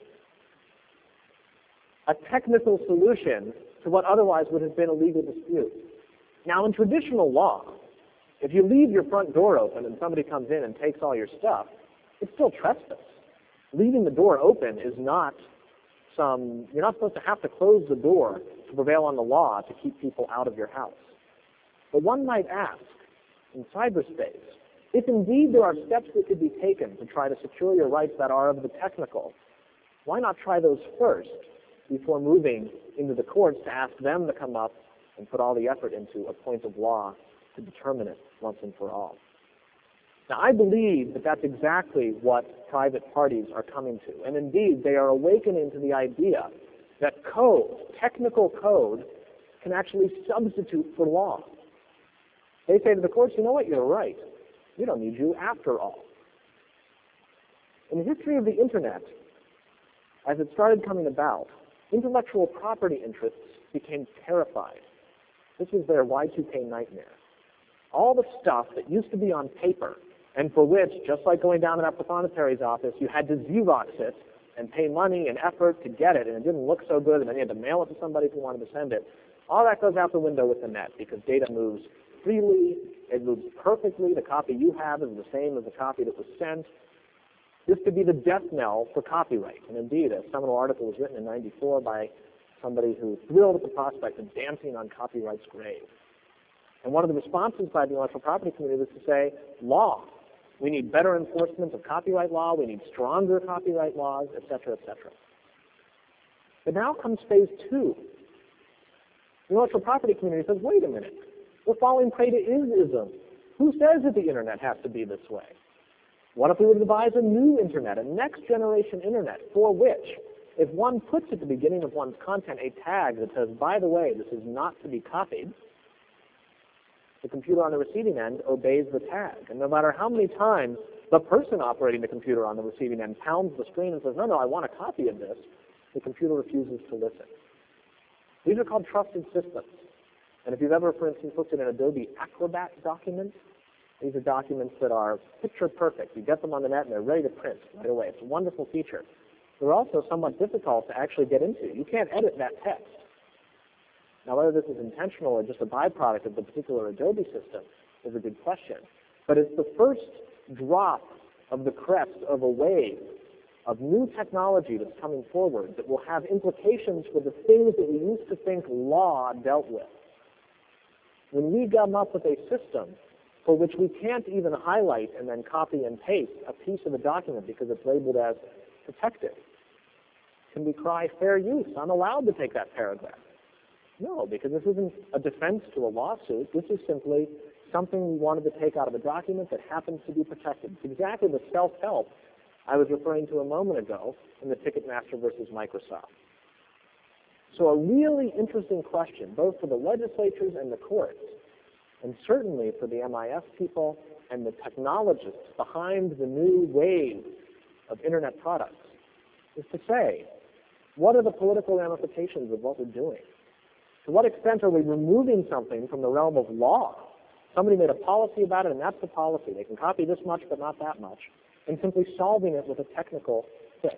A technical solution to what otherwise would have been a legal dispute. Now, in traditional law, if you leave your front door open and somebody comes in and takes all your stuff, it's still trespass. Leaving the door open is not some, you're not supposed to have to close the door to prevail on the law to keep people out of your house. But one might ask, in cyberspace, if indeed there are steps that could be taken to try to secure your rights that are of the technical, why not try those first before moving into the courts to ask them to come up and put all the effort into a point of law to determine it once and for all? Now, I believe that that's exactly what private parties are coming to. And indeed, they are awakening to the idea that code, technical code, can actually substitute for law. They say to the courts, you know what, you're right. We don't need you after all. In the history of the Internet, as it started coming about, intellectual property interests became terrified. This was their Y two K nightmare. All the stuff that used to be on paper, and for which, just like going down to that pathonetary's office, you had to Xerox it and pay money and effort to get it, and it didn't look so good, and then you had to mail it to somebody if you wanted to send it. All that goes out the window with the net because data moves freely, it moves perfectly. The copy you have is the same as the copy that was sent. This could be the death knell for copyright. And indeed, a seminal article was written in ninety-four by somebody who thrilled at the prospect of dancing on copyright's grave. And one of the responses by the intellectual property community was to say, law. We need better enforcement of copyright law. We need stronger copyright laws, et cetera, et cetera. But now comes phase two. The intellectual property community says, wait a minute. We're falling prey to is-ism. Who says that the Internet has to be this way? What if we were to devise a new Internet, a next-generation Internet, for which, if one puts at the beginning of one's content a tag that says, by the way, this is not to be copied, the computer on the receiving end obeys the tag. And no matter how many times the person operating the computer on the receiving end pounds the screen and says, no, no, I want a copy of this, the computer refuses to listen. These are called trusted systems. And if you've ever, for instance, looked at an Adobe Acrobat document, these are documents that are picture perfect. You get them on the net and they're ready to print right away. It's a wonderful feature. They're also somewhat difficult to actually get into. You can't edit that text. Now, whether this is intentional or just a byproduct of the particular Adobe system is a good question. But it's the first drop of the crest of a wave of new technology that's coming forward that will have implications for the things that we used to think law dealt with. When we come up with a system for which we can't even highlight and then copy and paste a piece of a document because it's labeled as protected, can we cry fair use? I'm allowed to take that paragraph. No, because this isn't a defense to a lawsuit. This is simply something we wanted to take out of a document that happens to be protected. It's exactly the self-help I was referring to a moment ago in the Ticketmaster versus Microsoft. So a really interesting question, both for the legislatures and the courts, and certainly for the M I S people and the technologists behind the new wave of Internet products, is to say, what are the political ramifications of what we're doing? To what extent are we removing something from the realm of law? Somebody made a policy about it, and that's the policy. They can copy this much, but not that much, and simply solving it with a technical fix.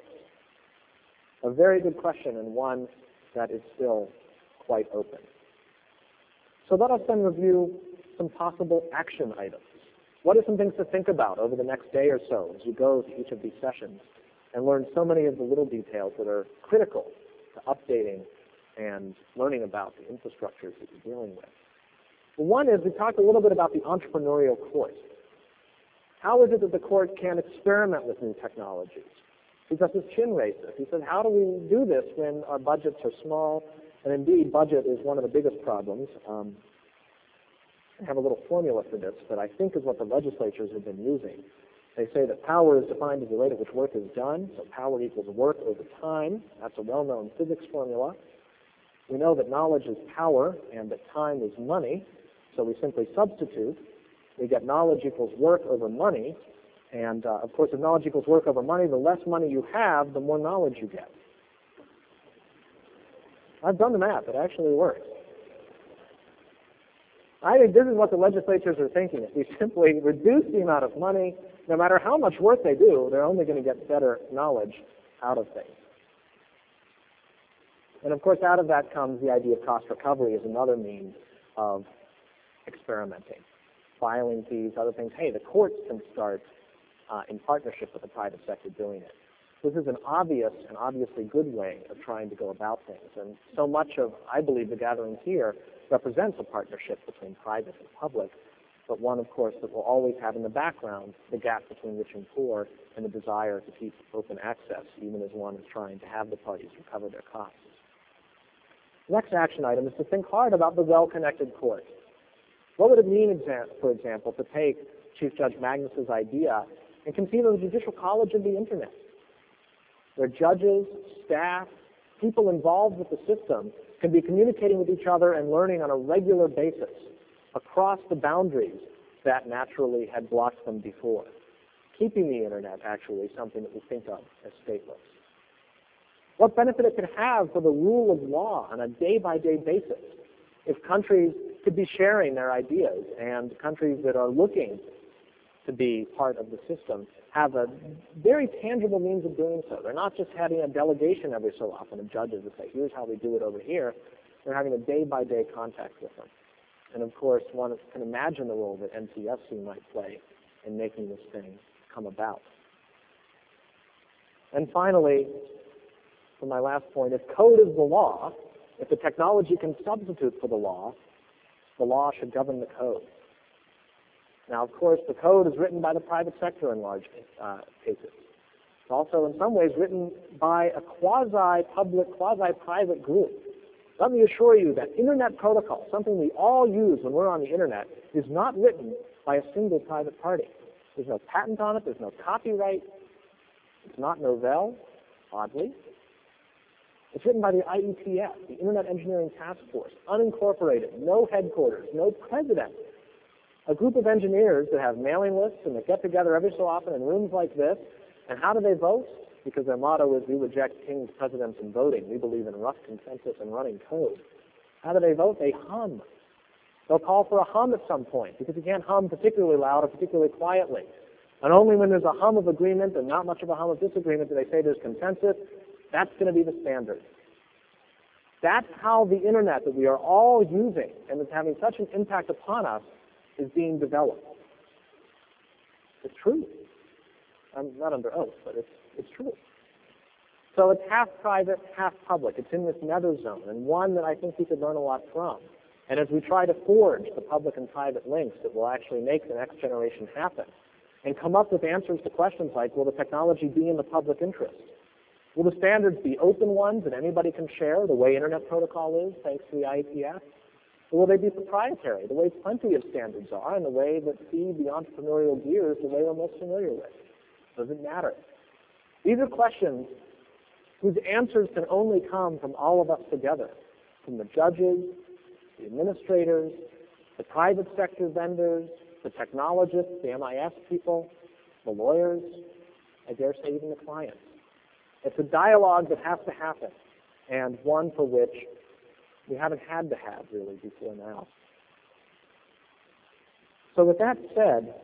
A very good question, and one that is still quite open. So let us then review some possible action items. What are some things to think about over the next day or so as you go to each of these sessions and learn so many of the little details that are critical to updating and learning about the infrastructures that you're dealing with? One is we talked a little bit about the entrepreneurial court. How is it that the court can experiment with new technologies? Justice Chin raised this. He said, how do we do this when our budgets are small? And indeed, budget is one of the biggest problems. Um, I have a little formula for this that I think is what the legislatures have been using. They say that power is defined as the rate at which work is done, so power equals work over time. That's a well-known physics formula. We know that knowledge is power and that time is money, so we simply substitute. We get knowledge equals work over money, and uh, of course, if knowledge equals work over money, the less money you have, the more knowledge you get. I've done the math. It actually works. I think this is what the legislatures are thinking. If we simply reduce the amount of money, no matter how much work they do, they're only going to get better knowledge out of things. And of course, out of that comes the idea of cost recovery as another means of experimenting. Filing fees, other things. Hey, the courts can start uh, in partnership with the private sector doing it. This is an obvious and obviously good way of trying to go about things. And so much of, I believe, the gathering here represents a partnership between private and public, but one, of course, that will always have in the background the gap between rich and poor and the desire to keep open access, even as one is trying to have the parties recover their costs. The next action item is to think hard about the well-connected court. What would it mean, for example, to take Chief Judge Magnus's idea and conceive of a judicial college of the Internet, where judges, staff, people involved with the system can be communicating with each other and learning on a regular basis across the boundaries that naturally had blocked them before, keeping the Internet actually something that we think of as stateless. What benefit it could have for the rule of law on a day-by-day basis if countries could be sharing their ideas and countries that are looking to be part of the system have a very tangible means of doing so. They're not just having a delegation every so often of judges that say, here's how we do it over here. They're having a day-by-day contact with them. And of course, one can imagine the role that N C F C might play in making this thing come about. And finally, for my last point, if code is the law, if the technology can substitute for the law, the law should govern the code. Now, of course, the code is written by the private sector in large uh, cases. It's also, in some ways, written by a quasi-public, quasi-private group. Let me assure you that Internet protocol, something we all use when we're on the Internet, is not written by a single private party. There's no patent on it. There's no copyright. It's not Novell, oddly. It's written by the I E T F, the Internet Engineering Task Force, unincorporated, no headquarters, no president. A group of engineers that have mailing lists and that get together every so often in rooms like this. And how do they vote? Because their motto is, we reject kings, presidents, and voting. We believe in rough consensus and running code. How do they vote? They hum. They'll call for a hum at some point, because you can't hum particularly loud or particularly quietly. And only when there's a hum of agreement and not much of a hum of disagreement do they say there's consensus. That's going to be the standard. That's how the Internet that we are all using and that's having such an impact upon us is being developed. It's true. I'm not under oath, but it's, it's true. So it's half private, half public. It's in this nether zone, and one that I think we could learn a lot from. And as we try to forge the public and private links that will actually make the next generation happen, and come up with answers to questions like, will the technology be in the public interest? Will the standards be open ones that anybody can share, the way Internet protocol is, thanks to the I E T F? Or will they be proprietary, the way plenty of standards are, and the way that feed the entrepreneurial gears the way we're most familiar with? Does it matter? These are questions whose answers can only come from all of us together, from the judges, the administrators, the private sector vendors, the technologists, the M I S people, the lawyers, I dare say even the clients. It's a dialogue that has to happen, and one for which we haven't had to have really before now. So with that said,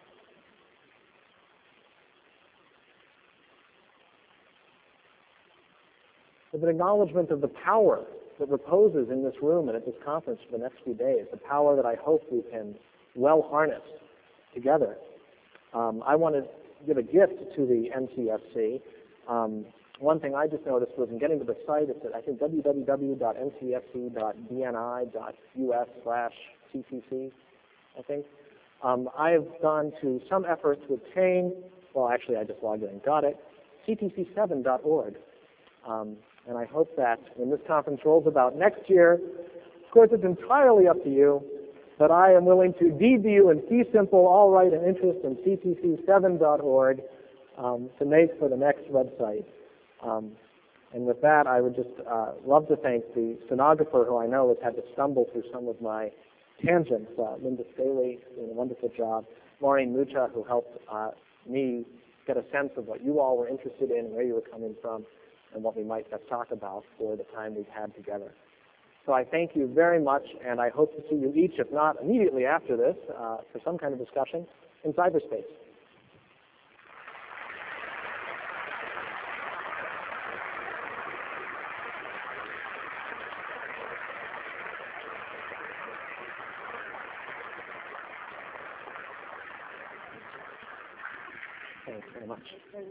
with an acknowledgement of the power that reposes in this room and at this conference for the next few days, the power that I hope we can well harness together, um, I want to give a gift to the N C F C. Um, one thing I just noticed was in getting to the site, it's at, I think, w w w dot n c f c dot b n i dot u s slash c t c, I think. Um, I have gone to some effort to obtain, well, actually, I just logged in and got it, c t c seven dot org. Um, and I hope that when this conference rolls about next year, of course, it's entirely up to you, but I am willing to deed to you in fee simple all right and interest in c t c seven dot org um, to make for the next website. Um, and with that, I would just uh, love to thank the stenographer who I know has had to stumble through some of my tangents, uh, Linda Staley, doing a wonderful job, Maureen Mucha, who helped uh, me get a sense of what you all were interested in, where you were coming from, and what we might best talk about for the time we've had together. So I thank you very much, and I hope to see you each, if not immediately after this, uh, for some kind of discussion in cyberspace. Thanks very much.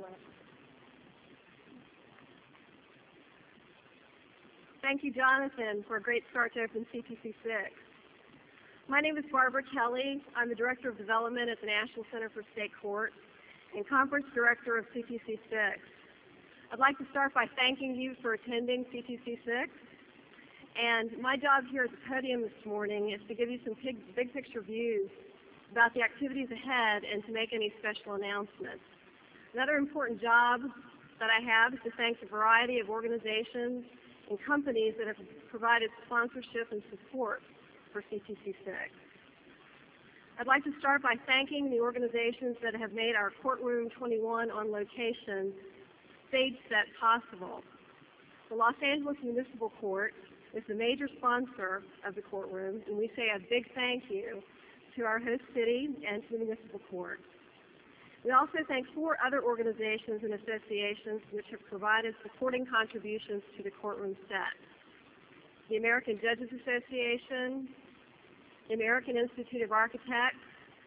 Thank you, Jonathan, for a great start to Open C T C six. My name is Barbara Kelly. I'm the Director of Development at the National Center for State Courts and Conference Director of C T C six. I'd like to start by thanking you for attending C T C six. And my job here at the podium this morning is to give you some big, big picture views about the activities ahead and to make any special announcements. Another important job that I have is to thank the variety of organizations and companies that have provided sponsorship and support for C T C six. I'd like to start by thanking the organizations that have made our Courtroom twenty-one on location stage set possible. The Los Angeles Municipal Court is the major sponsor of the courtroom, and we say a big thank you to our host city and to the municipal court. We also thank four other organizations and associations which have provided supporting contributions to the courtroom set. The American Judges Association, the American Institute of Architects,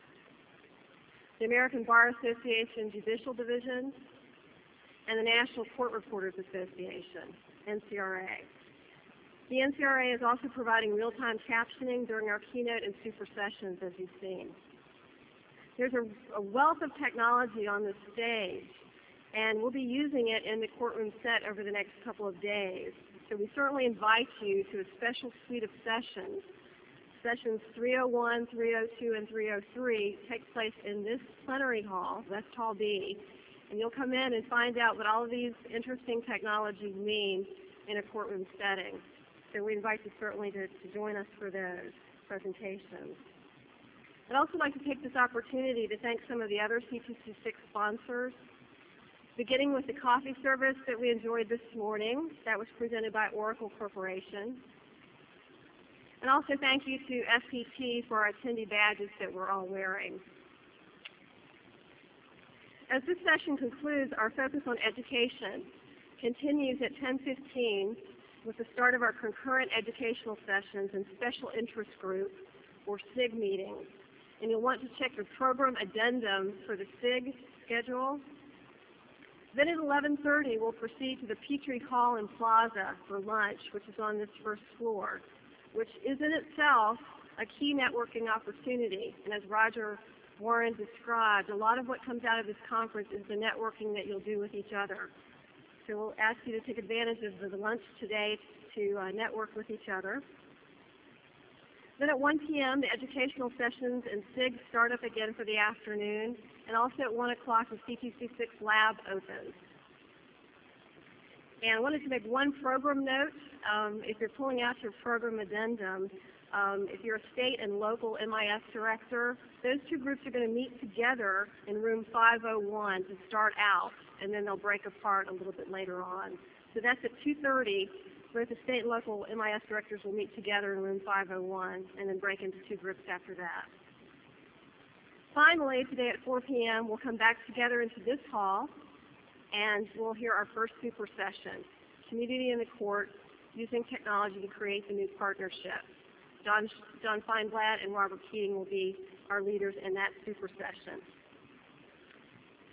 the American Bar Association Judicial Division, and the National Court Reporters Association, N C R A. The N C R A is also providing real-time captioning during our keynote and super sessions, as you've seen. There's a, a wealth of technology on this stage, and we'll be using it in the courtroom set over the next couple of days. So we certainly invite you to a special suite of sessions. Sessions three oh one, three oh two, and three oh three take place in this plenary hall, that's Hall B, and you'll come in and find out what all of these interesting technologies mean in a courtroom setting. So we invite you certainly to, to join us for those presentations. I'd also like to take this opportunity to thank some of the other C T C six sponsors, beginning with the coffee service that we enjoyed this morning. That was presented by Oracle Corporation. And also thank you to F P T for our attendee badges that we're all wearing. As this session concludes, our focus on education continues at ten fifteen with the start of our concurrent educational sessions and special interest group, or S I G meetings. And you'll want to check your program addendum for the S I G schedule. Then at eleven thirty, we'll proceed to the Petrie Hall and Plaza for lunch, which is on this first floor, which is in itself a key networking opportunity. And as Roger Warren described, a lot of what comes out of this conference is the networking that you'll do with each other. So we'll ask you to take advantage of the lunch today to uh, network with each other. Then at one p m, the educational sessions and S I G start up again for the afternoon, and also at one o'clock, the C T C six lab opens. And I wanted to make one program note. Um, if you're pulling out your program addendum, um, if you're a state and local M I S director, those two groups are going to meet together in room five oh one to start out, and then they'll break apart a little bit later on. So that's at two thirty. Both the state and local M I S directors will meet together in room five oh one and then break into two groups after that. Finally, today at four p m, we'll come back together into this hall and we'll hear our first super session, Community in the Court, Using Technology to Create the New Partnership. John, John Feinblatt and Robert Keating will be our leaders in that super session.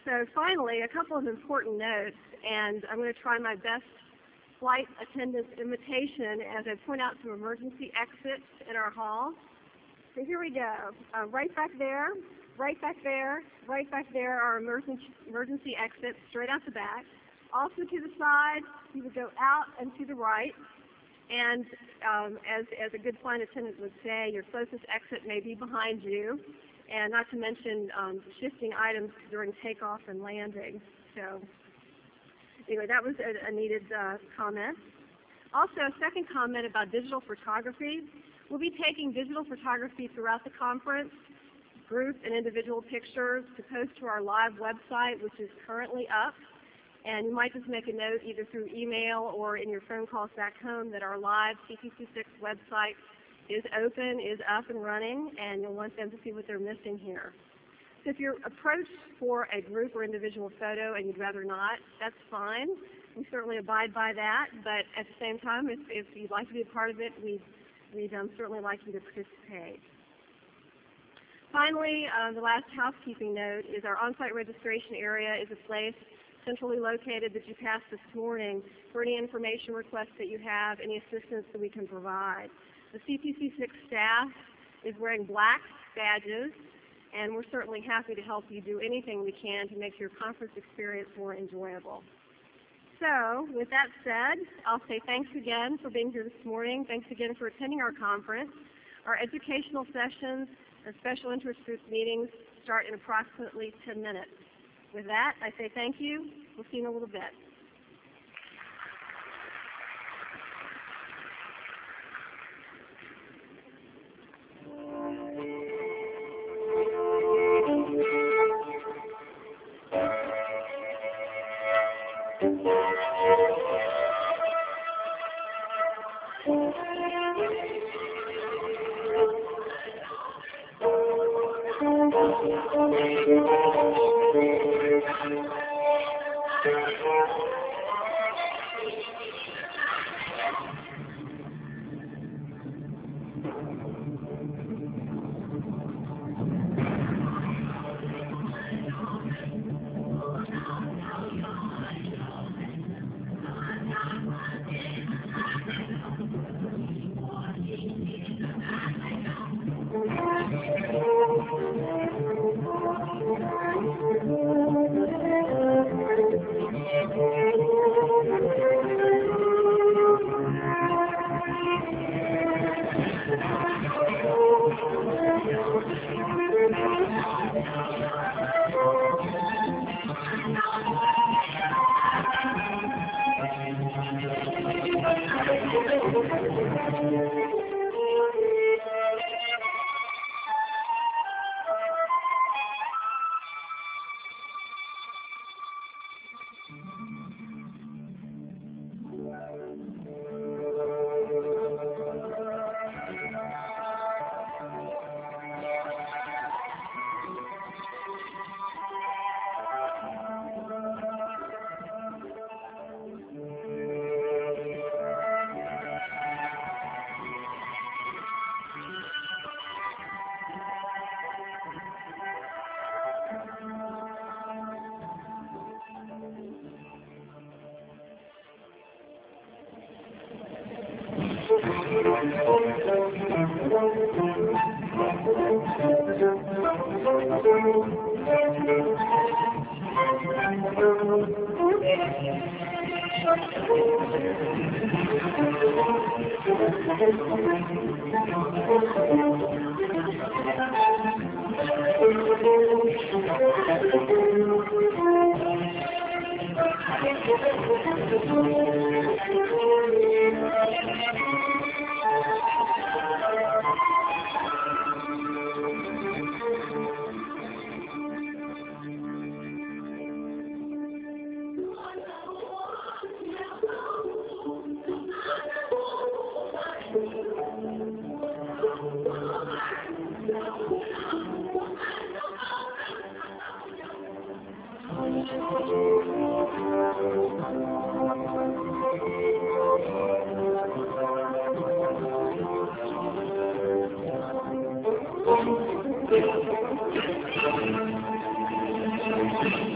So finally, a couple of important notes, and I'm going to try my best flight attendant's imitation as I point out some emergency exits in our hall. So here we go. Uh, right back there, right back there, right back there are emergency, emergency exits straight out the back. Also to the side, you would go out and to the right. And um, as, as a good flight attendant would say, your closest exit may be behind you. And not to mention um, shifting items during takeoff and landing. So anyway, that was a, a needed uh, comment. Also, a second comment about digital photography. We'll be taking digital photography throughout the conference, group and individual pictures to post to our live website, which is currently up. And you might just make a note either through email or in your phone calls back home that our live C P C six website is open, is up and running, and you'll want them to see what they're missing here. So if you're approached for a group or individual photo and you'd rather not, that's fine. We certainly abide by that, but at the same time, if, if you'd like to be a part of it, we'd, we'd um, certainly like you to participate. Finally, uh, the last housekeeping note is our on-site registration area is a place centrally located that you passed this morning for any information requests that you have, any assistance that we can provide. The C P C six staff is wearing black badges, and we're certainly happy to help you do anything we can to make your conference experience more enjoyable. So, with that said, I'll say thanks again for being here this morning. Thanks again for attending our conference. Our educational sessions and special interest group meetings start in approximately ten minutes. With that, I say thank you. We'll see you in a little bit.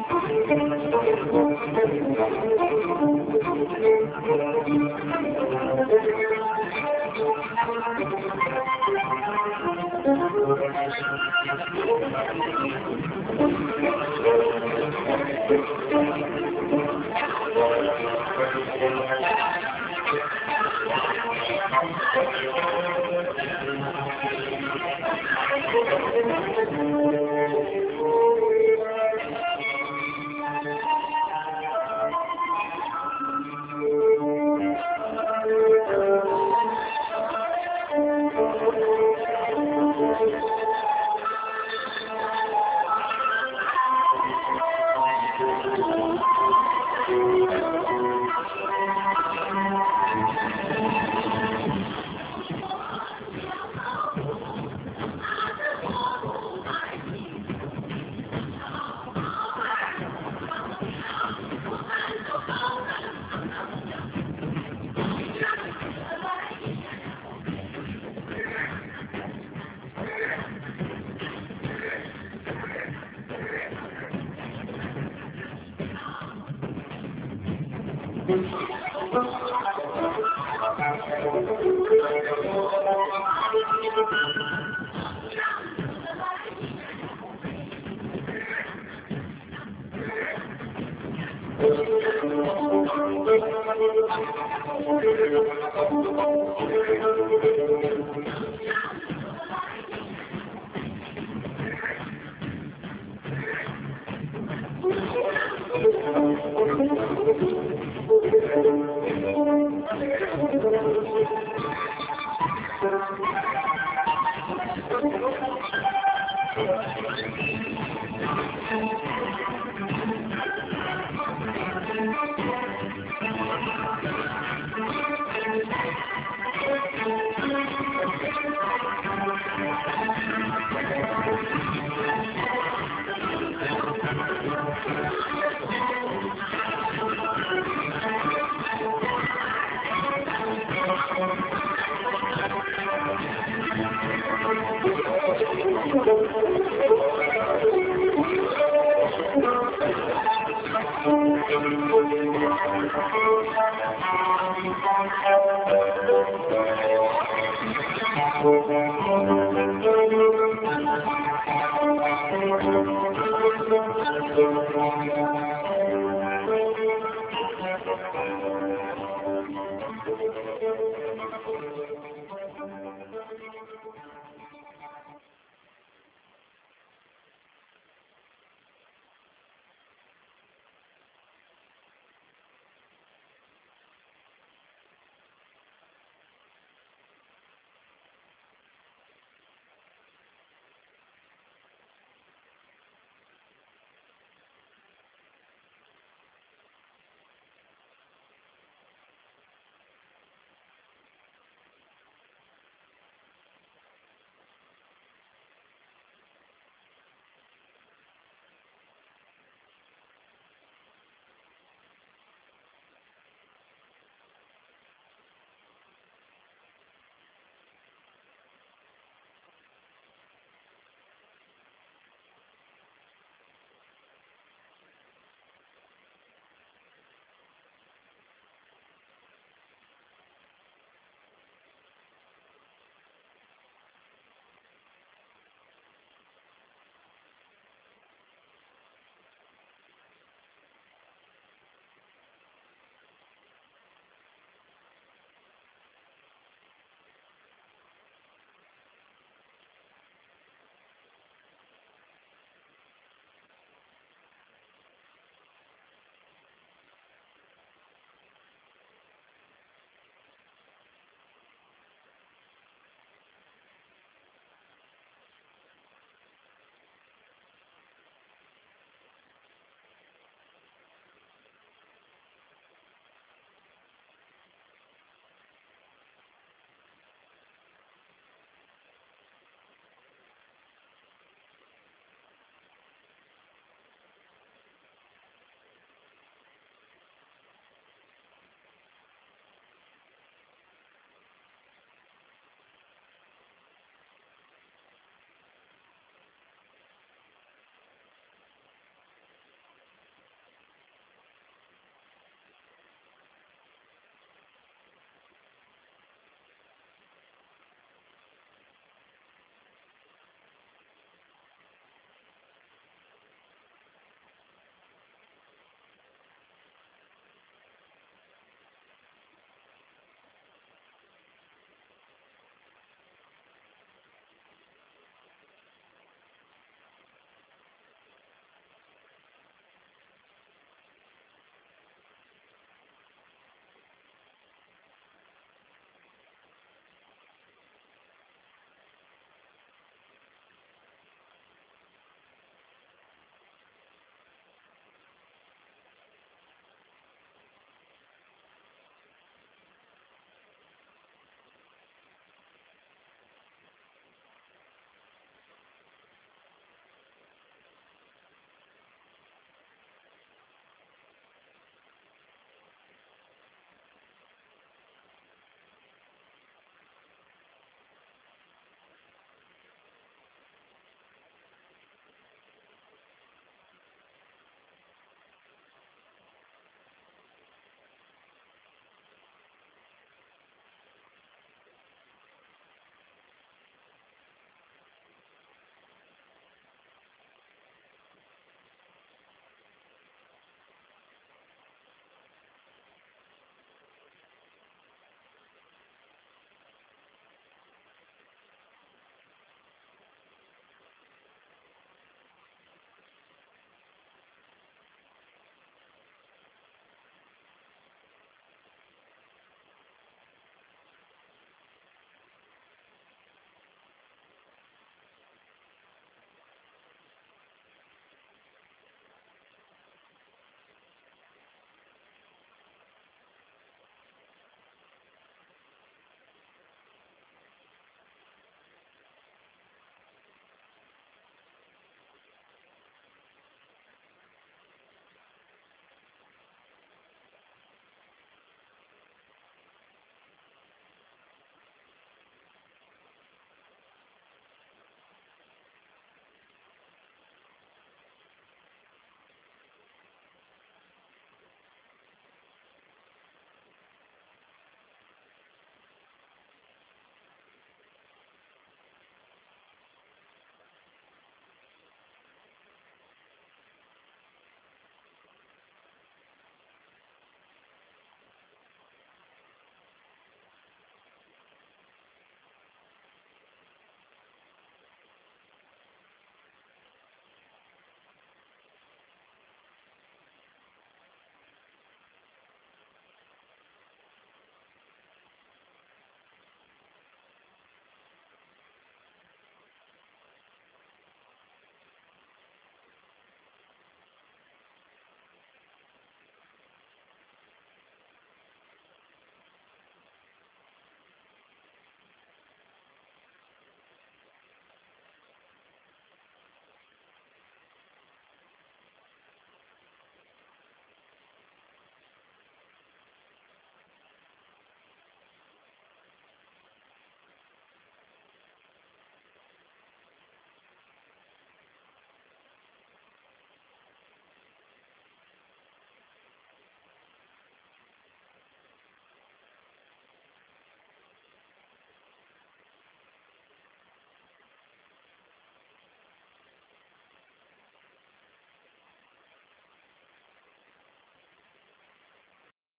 Thank you.